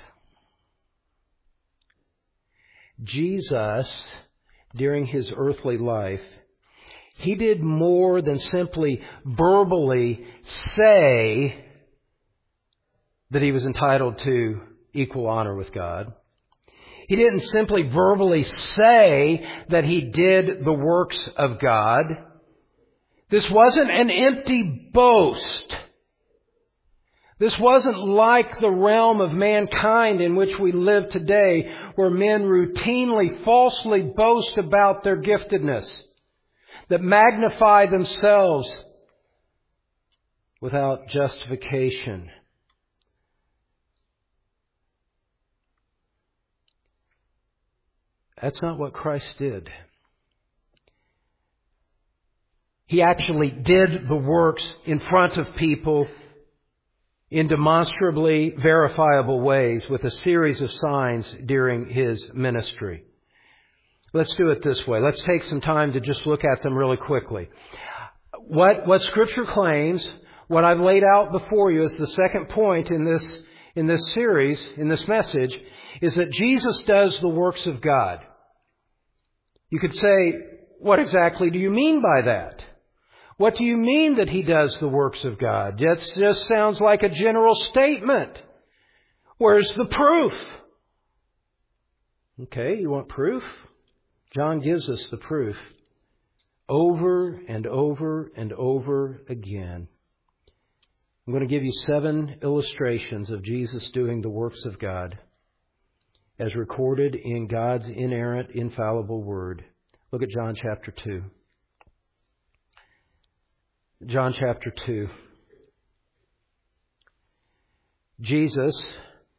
S1: Jesus, during His earthly life, He did more than simply verbally say that He was entitled to equal honor with God. He didn't simply verbally say that He did the works of God. This wasn't an empty boast. This wasn't like the realm of mankind in which we live today, where men routinely, falsely boast about their giftedness, that magnify themselves without justification. That's not what Christ did. He actually did the works in front of people in demonstrably verifiable ways with a series of signs during His ministry. Let's do it this way. Let's take some time to just look at them really quickly. What Scripture claims, what I've laid out before you as the second point in this series, in this message, is that Jesus does the works of God. You could say, what exactly do you mean by that? What do you mean that He does the works of God? That just sounds like a general statement. Where's the proof? Okay, you want proof? John gives us the proof over and over and over again. I'm going to give you 7 illustrations of Jesus doing the works of God as recorded in God's inerrant, infallible Word. Look at John chapter 2. John chapter 2. Jesus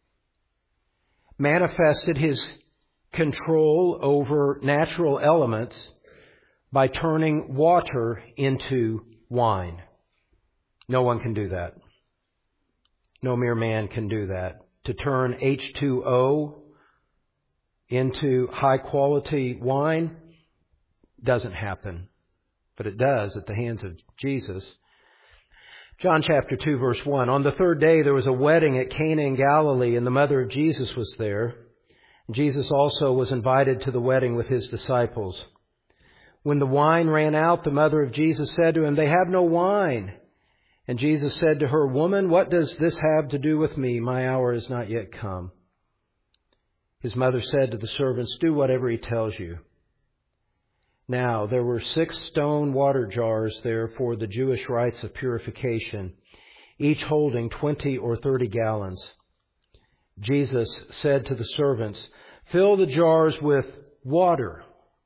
S1: manifested His control over natural elements by turning water into wine. No one can do that. No mere man can do that. To turn H2O into high quality wine doesn't happen. But it does at the hands of Jesus. John chapter 2 verse 1. On the third day there was a wedding at Cana in Galilee, and the mother of Jesus was there. Jesus also was invited to the wedding with His disciples. When the wine ran out, the mother of Jesus said to Him, "They have no wine." And Jesus said to her, "Woman, what does this have to do with me? My hour is not yet come." His mother said to the servants, "Do whatever He tells you." Now, there were 6 stone water jars there for the Jewish rites of purification, each holding 20 or 30 gallons. Jesus said to the servants, "Fill the jars with water,"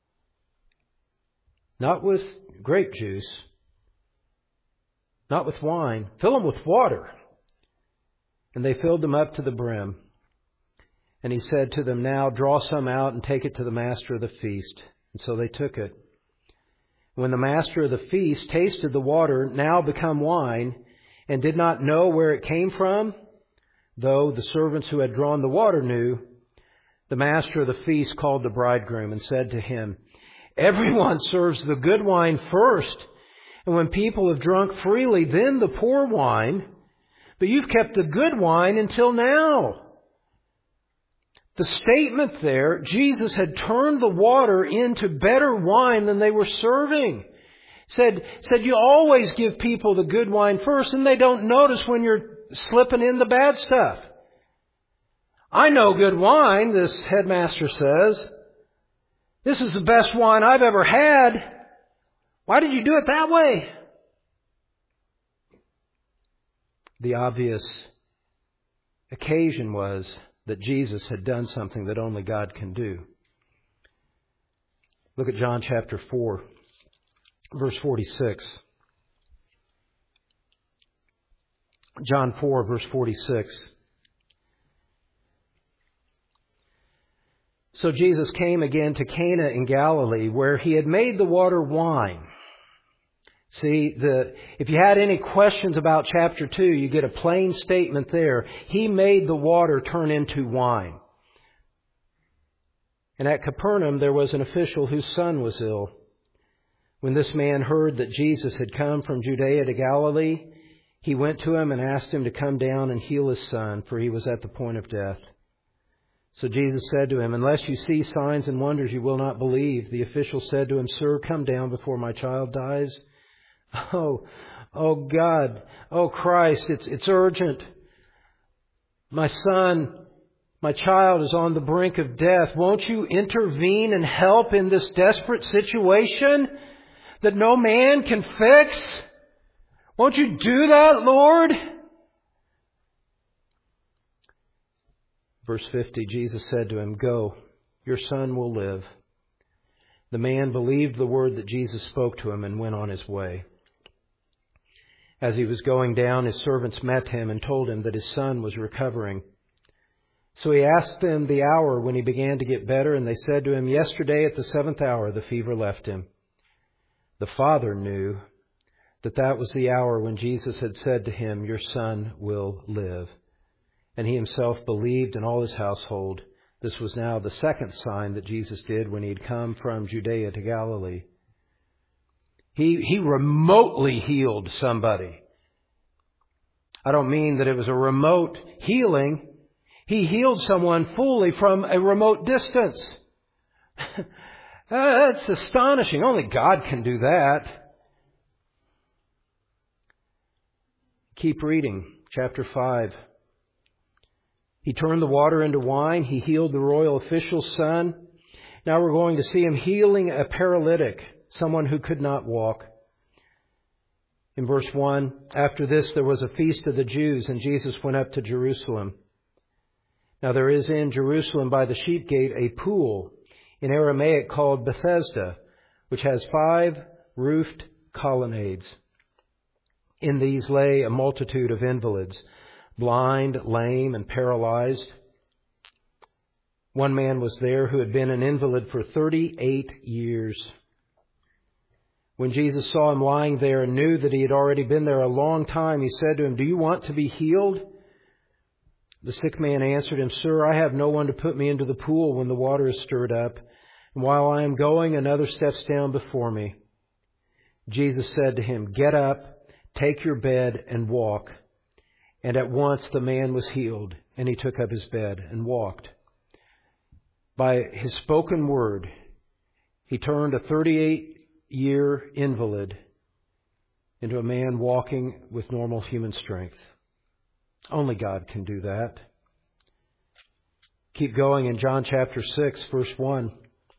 S1: not with grape juice, not with wine. Fill them with water. And they filled them up to the brim. And He said to them, "Now draw some out and take it to the master of the feast." And so they took it. When the master of the feast tasted the water, now become wine, and did not know where it came from, though the servants who had drawn the water knew, the master of the feast called the bridegroom and said to him, "Everyone serves the good wine first, and when people have drunk freely, then the poor wine. But you've kept the good wine until now." The statement there, Jesus had turned the water into better wine than they were serving. Said you always give people the good wine first, and they don't notice when you're slipping in the bad stuff. "I know good wine," this headmaster says. "This is the best wine I've ever had. Why did you do it that way?" The obvious occasion was that Jesus had done something that only God can do. Look at John chapter 4, verse 46. John 4, verse 46. So Jesus came again to Cana in Galilee, where He had made the water wine. See, if you had any questions about chapter 2, you get a plain statement there. He made the water turn into wine. And at Capernaum, there was an official whose son was ill. When this man heard that Jesus had come from Judea to Galilee, he went to him and asked him to come down and heal his son, for he was at the point of death. So Jesus said to him, "Unless you see signs and wonders, you will not believe." The official said to him, "Sir, come down before my child dies." Oh God, oh Christ, it's urgent. My son, my child is on the brink of death. Won't you intervene and help in this desperate situation that no man can fix? Won't you do that, Lord? Verse 50, Jesus said to him, "Go, your son will live." The man believed the word that Jesus spoke to him and went on his way. As he was going down, his servants met him and told him that his son was recovering. So he asked them the hour when he began to get better, and they said to him, "Yesterday at the 7th hour the fever left him." The father knew that was the hour when Jesus had said to him, "Your son will live." And he himself believed, and all his household. This was now the second sign that Jesus did when he had come from Judea to Galilee. He remotely healed somebody. I don't mean that it was a remote healing. He healed someone fully from a remote distance. That's astonishing. Only God can do that. Keep reading. Chapter 5. He turned the water into wine. He healed the royal official's son. Now we're going to see him healing a paralytic, someone who could not walk. In verse 1, after this there was a feast of the Jews, and Jesus went up to Jerusalem. Now there is in Jerusalem by the sheep gate a pool, in Aramaic called Bethesda, which has 5 roofed colonnades. In these lay a multitude of invalids, blind, lame, and paralyzed. One man was there who had been an invalid for 38 years. When Jesus saw him lying there and knew that he had already been there a long time, he said to him, "Do you want to be healed?" The sick man answered him, "Sir, I have no one to put me into the pool when the water is stirred up. And while I am going, another steps down before me." Jesus said to him, "Get up, take your bed, and walk." And at once the man was healed, and he took up his bed and walked. By his spoken word, he turned a 38-year invalid into a man walking with normal human strength. Only God can do that. Keep going in John chapter 6, verse 1.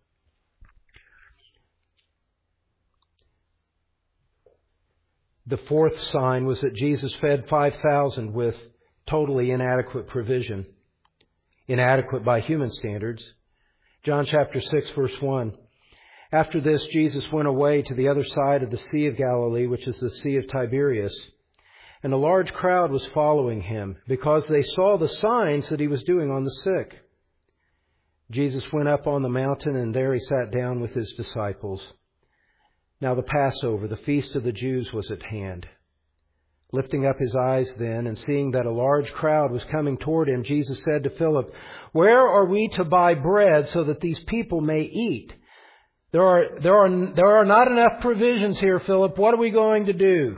S1: The fourth sign was that Jesus fed 5,000 with totally inadequate provision. Inadequate by human standards. John chapter 6, verse 1. After this, Jesus went away to the other side of the Sea of Galilee, which is the Sea of Tiberias. And a large crowd was following him, because they saw the signs that he was doing on the sick. Jesus went up on the mountain, and there he sat down with his disciples. Now the Passover, the feast of the Jews, was at hand. Lifting up his eyes then, and seeing that a large crowd was coming toward him, Jesus said to Philip, "Where are we to buy bread so that these people may eat? There are not enough provisions here, Philip. What are we going to do?"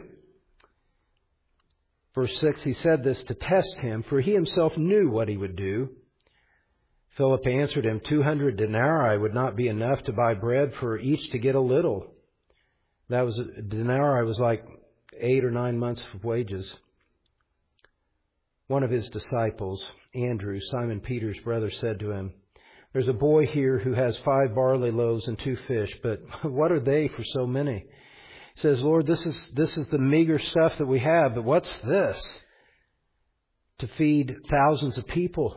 S1: Verse 6, he said this to test him, for he himself knew what he would do. Philip answered him, 200 denarii would not be enough to buy bread for each to get a little. Denarii was like 8 or 9 months of wages. One of his disciples, Andrew, Simon Peter's brother, said to him, "There's a boy here who has 5 barley loaves and 2 fish, but what are they for so many?" He says, "Lord, this is the meager stuff that we have, but what's this to feed thousands of people?"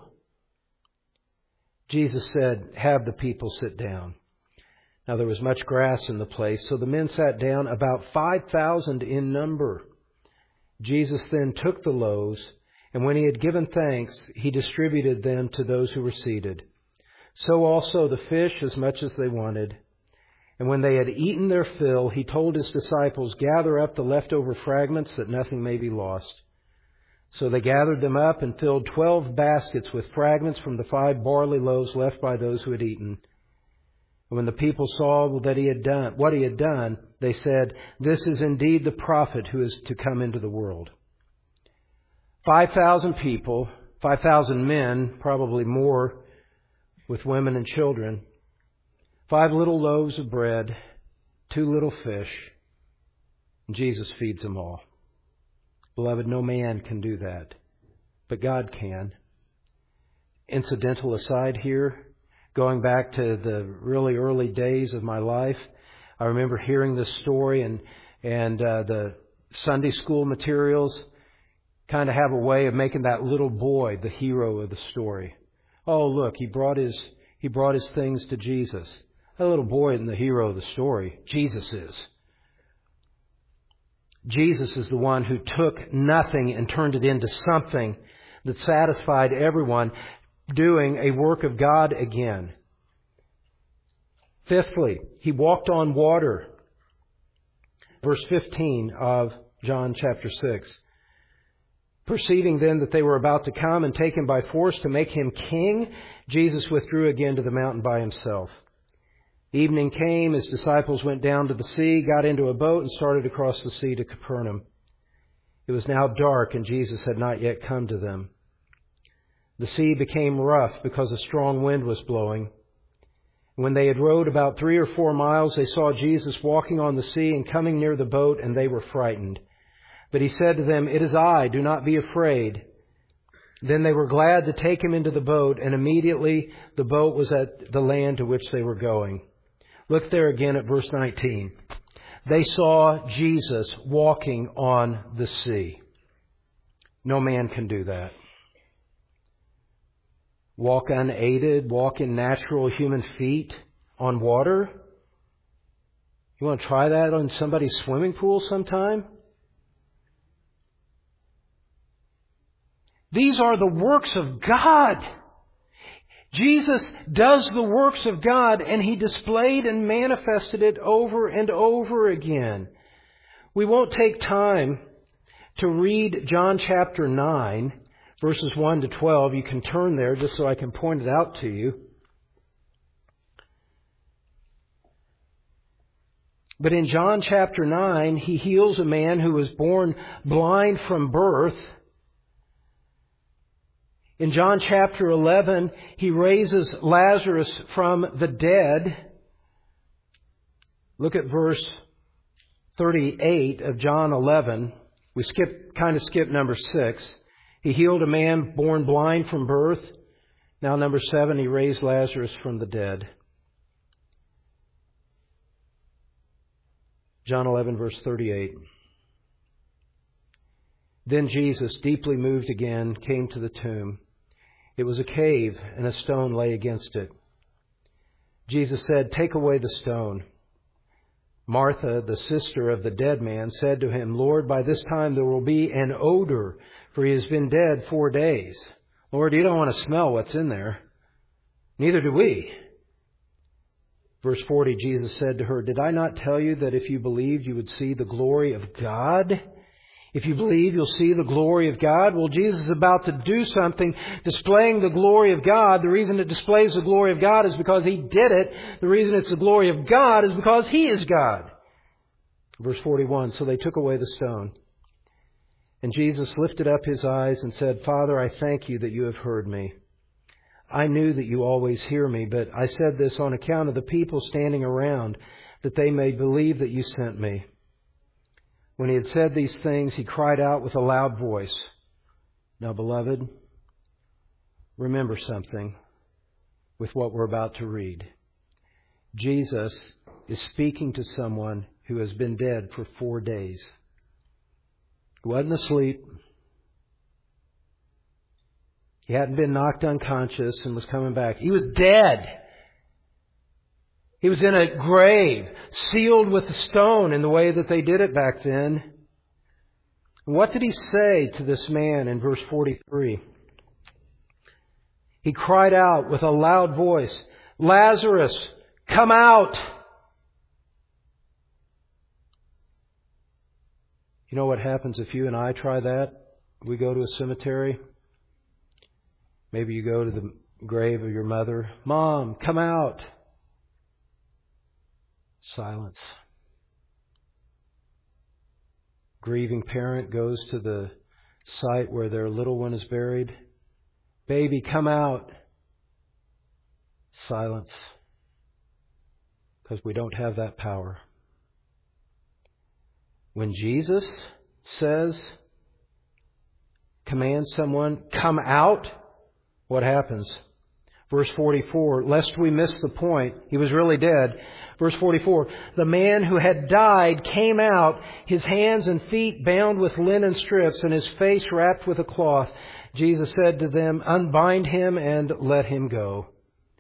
S1: Jesus said, "Have the people sit down." Now there was much grass in the place, so the men sat down, about 5,000 in number. Jesus then took the loaves, and when he had given thanks, he distributed them to those who were seated. So also the fish, as much as they wanted. And when they had eaten their fill, he told his disciples, "Gather up the leftover fragments, that nothing may be lost." So they gathered them up and filled 12 baskets with fragments from the 5 barley loaves left by those who had eaten. When the people saw that he had done what he had done, they said, "This is indeed the prophet who is to come into the world." 5,000 people, 5,000 men, probably more, with women and children. 5 little loaves of bread, 2 little fish. And Jesus feeds them all. Beloved, no man can do that, but God can. Incidental aside here, going back to the really early days of my life, I remember hearing this story, and the Sunday school materials kind of have a way of making that little boy the hero of the story. Oh, look, he brought his things to Jesus. That little boy isn't the hero of the story. Jesus is. Jesus is the one who took nothing and turned it into something that satisfied everyone, doing a work of God again. Fifthly, he walked on water. Verse 15 of John chapter 6. Perceiving then that they were about to come and take him by force to make him king, Jesus withdrew again to the mountain by himself. Evening came, his disciples went down to the sea, got into a boat, and started across the sea to Capernaum. It was now dark, and Jesus had not yet come to them. The sea became rough because a strong wind was blowing. When they had rowed about 3 or 4 miles, they saw Jesus walking on the sea and coming near the boat, and they were frightened. But he said to them, "It is I, do not be afraid." Then they were glad to take him into the boat, and immediately the boat was at the land to which they were going. Look there again at verse 19. They saw Jesus walking on the sea. No man can do that. Walk unaided, walk in natural human feet on water. You want to try that on somebody's swimming pool sometime? These are the works of God. Jesus does the works of God, and he displayed and manifested it over and over again. We won't take time to read John chapter 9, verses 1 to 12. You can turn there just so I can point it out to you. But in John chapter 9, he heals a man who was born blind from birth. In John chapter 11, he raises Lazarus from the dead. Look at verse 38 of John 11. We kind of skip number 6. He healed a man born blind from birth. Now number 7, he raised Lazarus from the dead. John 11, verse 38. Then Jesus, deeply moved again, came to the tomb. It was a cave, and a stone lay against it. Jesus said, "Take away the stone." Martha, the sister of the dead man, said to him, "Lord, by this time there will be an odor, for he has been dead 4 days." Lord, you don't want to smell what's in there. Neither do we. Verse 40, Jesus said to her, "Did I not tell you that if you believed, you would see the glory of God? If you believe, you'll see the glory of God." Well, Jesus is about to do something displaying the glory of God. The reason it displays the glory of God is because he did it. The reason it's the glory of God is because he is God. Verse 41, so they took away the stone. And Jesus lifted up his eyes and said, "Father, I thank you that you have heard me. I knew that you always hear me, but I said this on account of the people standing around, that they may believe that you sent me." When he had said these things, he cried out with a loud voice. Now, beloved, remember something with what we're about to read. Jesus is speaking to someone who has been dead for 4 days. He wasn't asleep. He hadn't been knocked unconscious and was coming back. He was dead. He was in a grave, sealed with a stone in the way that they did it back then. What did he say to this man in verse 43? He cried out with a loud voice, "Lazarus, come out!" You know what happens if you and I try that? We go to a cemetery. Maybe you go to the grave of your mother. "Mom, come out." Silence. Grieving parent goes to the site where their little one is buried. Baby, come out. Silence. Because we don't have that power. When Jesus commands someone, come out, what happens? Verse 44, lest we miss the point, he was really dead. Verse 44, the man who had died came out, his hands and feet bound with linen strips and his face wrapped with a cloth. Jesus said to them, unbind him and let him go.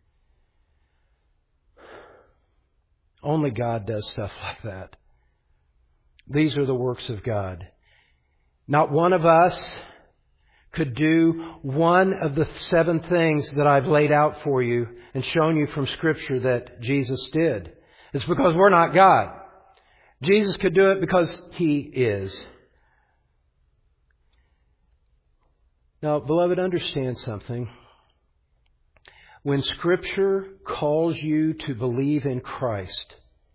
S1: Only God does stuff like that. These are the works of God. Not one of us could do one of the 7 things that I've laid out for you and shown you from Scripture that Jesus did. It's because we're not God. Jesus could do it because He is. Now, beloved, understand something. When Scripture calls you to believe in Christ,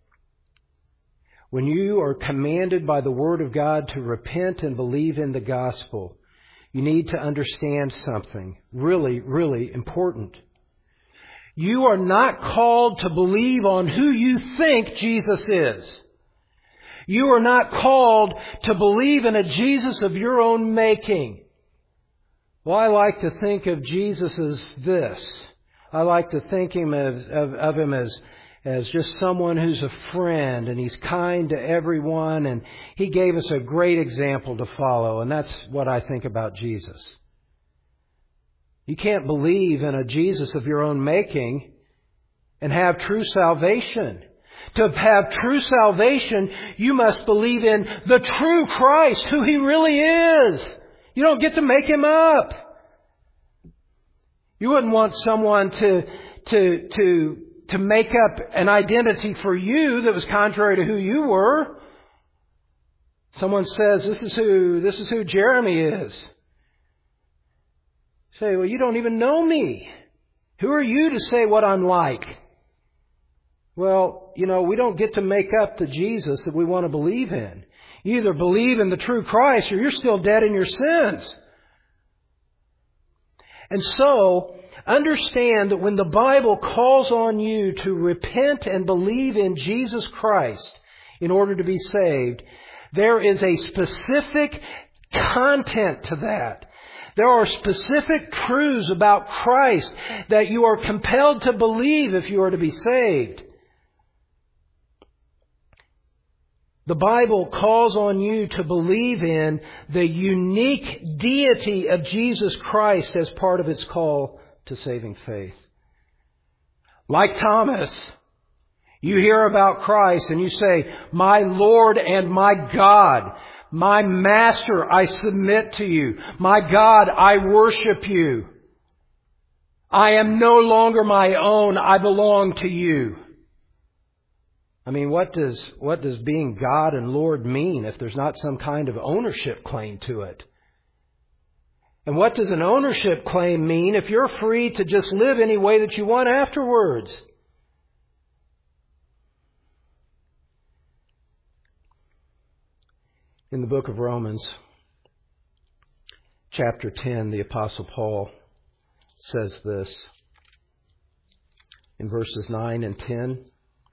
S1: when you are commanded by the Word of God to repent and believe in the gospel, you need to understand something really, really important. You are not called to believe on who you think Jesus is. You are not called to believe in a Jesus of your own making. Well, I like to think of Jesus as this. I like to think of Him as just someone who's a friend, and He's kind to everyone, and He gave us a great example to follow, and that's what I think about Jesus. You can't believe in a Jesus of your own making and have true salvation. To have true salvation, you must believe in the true Christ, who He really is. You don't get to make Him up. You wouldn't want someone to make up an identity for you that was contrary to who you were. Someone says, this is who Jeremy is. Say, well, you don't even know me. Who are you to say what I'm like? Well, we don't get to make up the Jesus that we want to believe in. You either believe in the true Christ or you're still dead in your sins. And so, understand that when the Bible calls on you to repent and believe in Jesus Christ in order to be saved, there is a specific content to that. There are specific truths about Christ that you are compelled to believe if you are to be saved. The Bible calls on you to believe in the unique deity of Jesus Christ as part of its call to saving faith. Like Thomas, you hear about Christ and you say, my Lord and my God, my Master, I submit to you. My God, I worship you. I am no longer my own, I belong to you. I mean, what does being God and Lord mean if there's not some kind of ownership claim to it? And what does an ownership claim mean if you're free to just live any way that you want afterwards? In the book of Romans, chapter 10, the Apostle Paul says this in verses 9 and 10.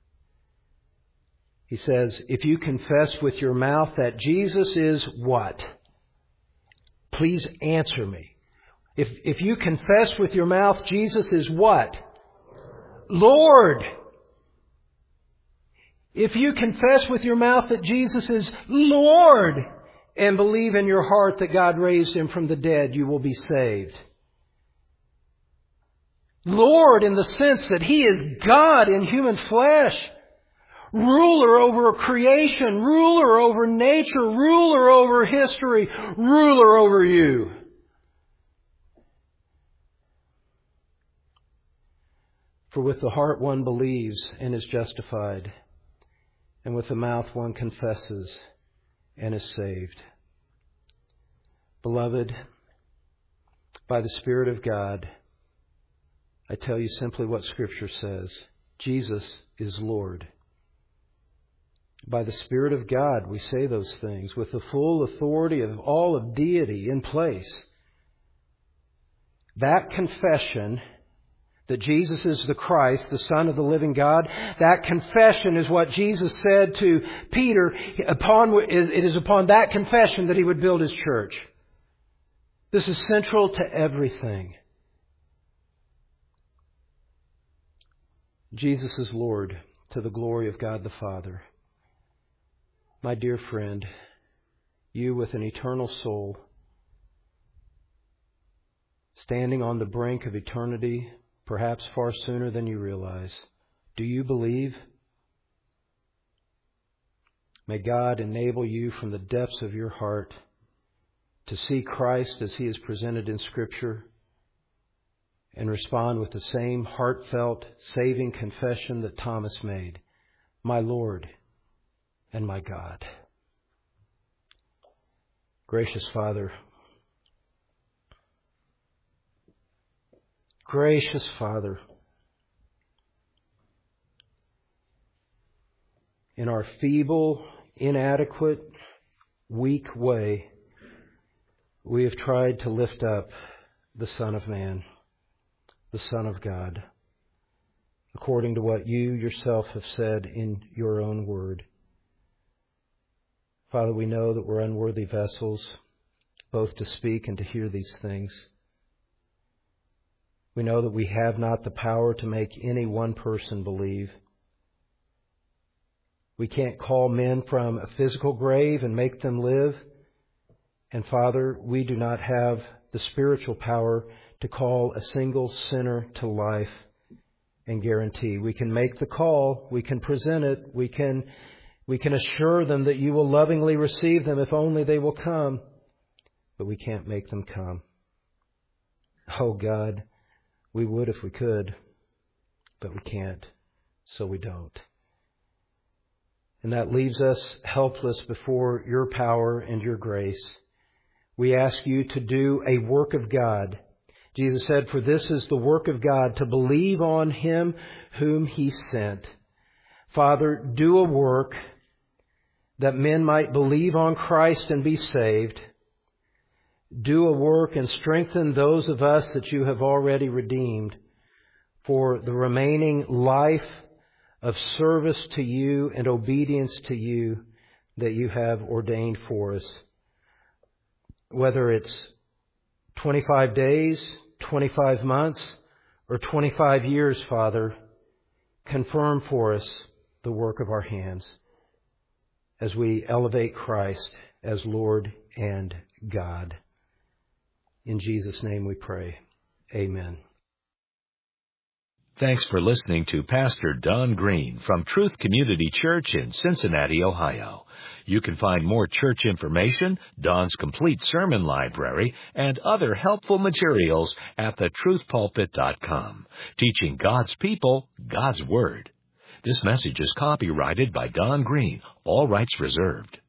S1: He says, if you confess with your mouth that Jesus is what? Please answer me. If you confess with your mouth Jesus is what? Lord. If you confess with your mouth that Jesus is Lord and believe in your heart that God raised Him from the dead, you will be saved. Lord in the sense that He is God in human flesh. Ruler over creation, ruler over nature, ruler over history, ruler over you. For with the heart one believes and is justified, and with the mouth one confesses and is saved. Beloved, by the Spirit of God, I tell you simply what Scripture says. Jesus is Lord. By the Spirit of God, we say those things with the full authority of all of deity in place. That confession that Jesus is the Christ, the Son of the living God, that confession is what Jesus said to Peter. It is upon that confession that he would build his church. This is central to everything. Jesus is Lord, to the glory of God the Father. My dear friend, you with an eternal soul, standing on the brink of eternity, perhaps far sooner than you realize, do you believe? May God enable you from the depths of your heart to see Christ as He is presented in Scripture and respond with the same heartfelt, saving confession that Thomas made. My Lord and my God. Gracious Father, in our feeble, inadequate, weak way, we have tried to lift up the Son of Man, the Son of God, according to what you yourself have said in your own word. Father, we know that we're unworthy vessels, both to speak and to hear these things. We know that we have not the power to make any one person believe. We can't call men from a physical grave and make them live. And Father, we do not have the spiritual power to call a single sinner to life and guarantee. We can make the call, we can present it, we can assure them that you will lovingly receive them if only they will come, but we can't make them come. Oh God, we would if we could, but we can't, so we don't. And that leaves us helpless before your power and your grace. We ask you to do a work of God. Jesus said, "For this is the work of God, to believe on Him whom He sent." Father, do a work that men might believe on Christ and be saved. Do a work and strengthen those of us that you have already redeemed for the remaining life of service to you and obedience to you that you have ordained for us. Whether it's 25 days, 25 months, or 25 years, Father, confirm for us the work of our hands as we elevate Christ as Lord and God. In Jesus' name we pray. Amen.
S2: Thanks for listening to Pastor Don Green from Truth Community Church in Cincinnati, Ohio. You can find more church information, Don's complete sermon library, and other helpful materials at thetruthpulpit.com, teaching God's people God's Word. This message is copyrighted by Don Green, all rights reserved.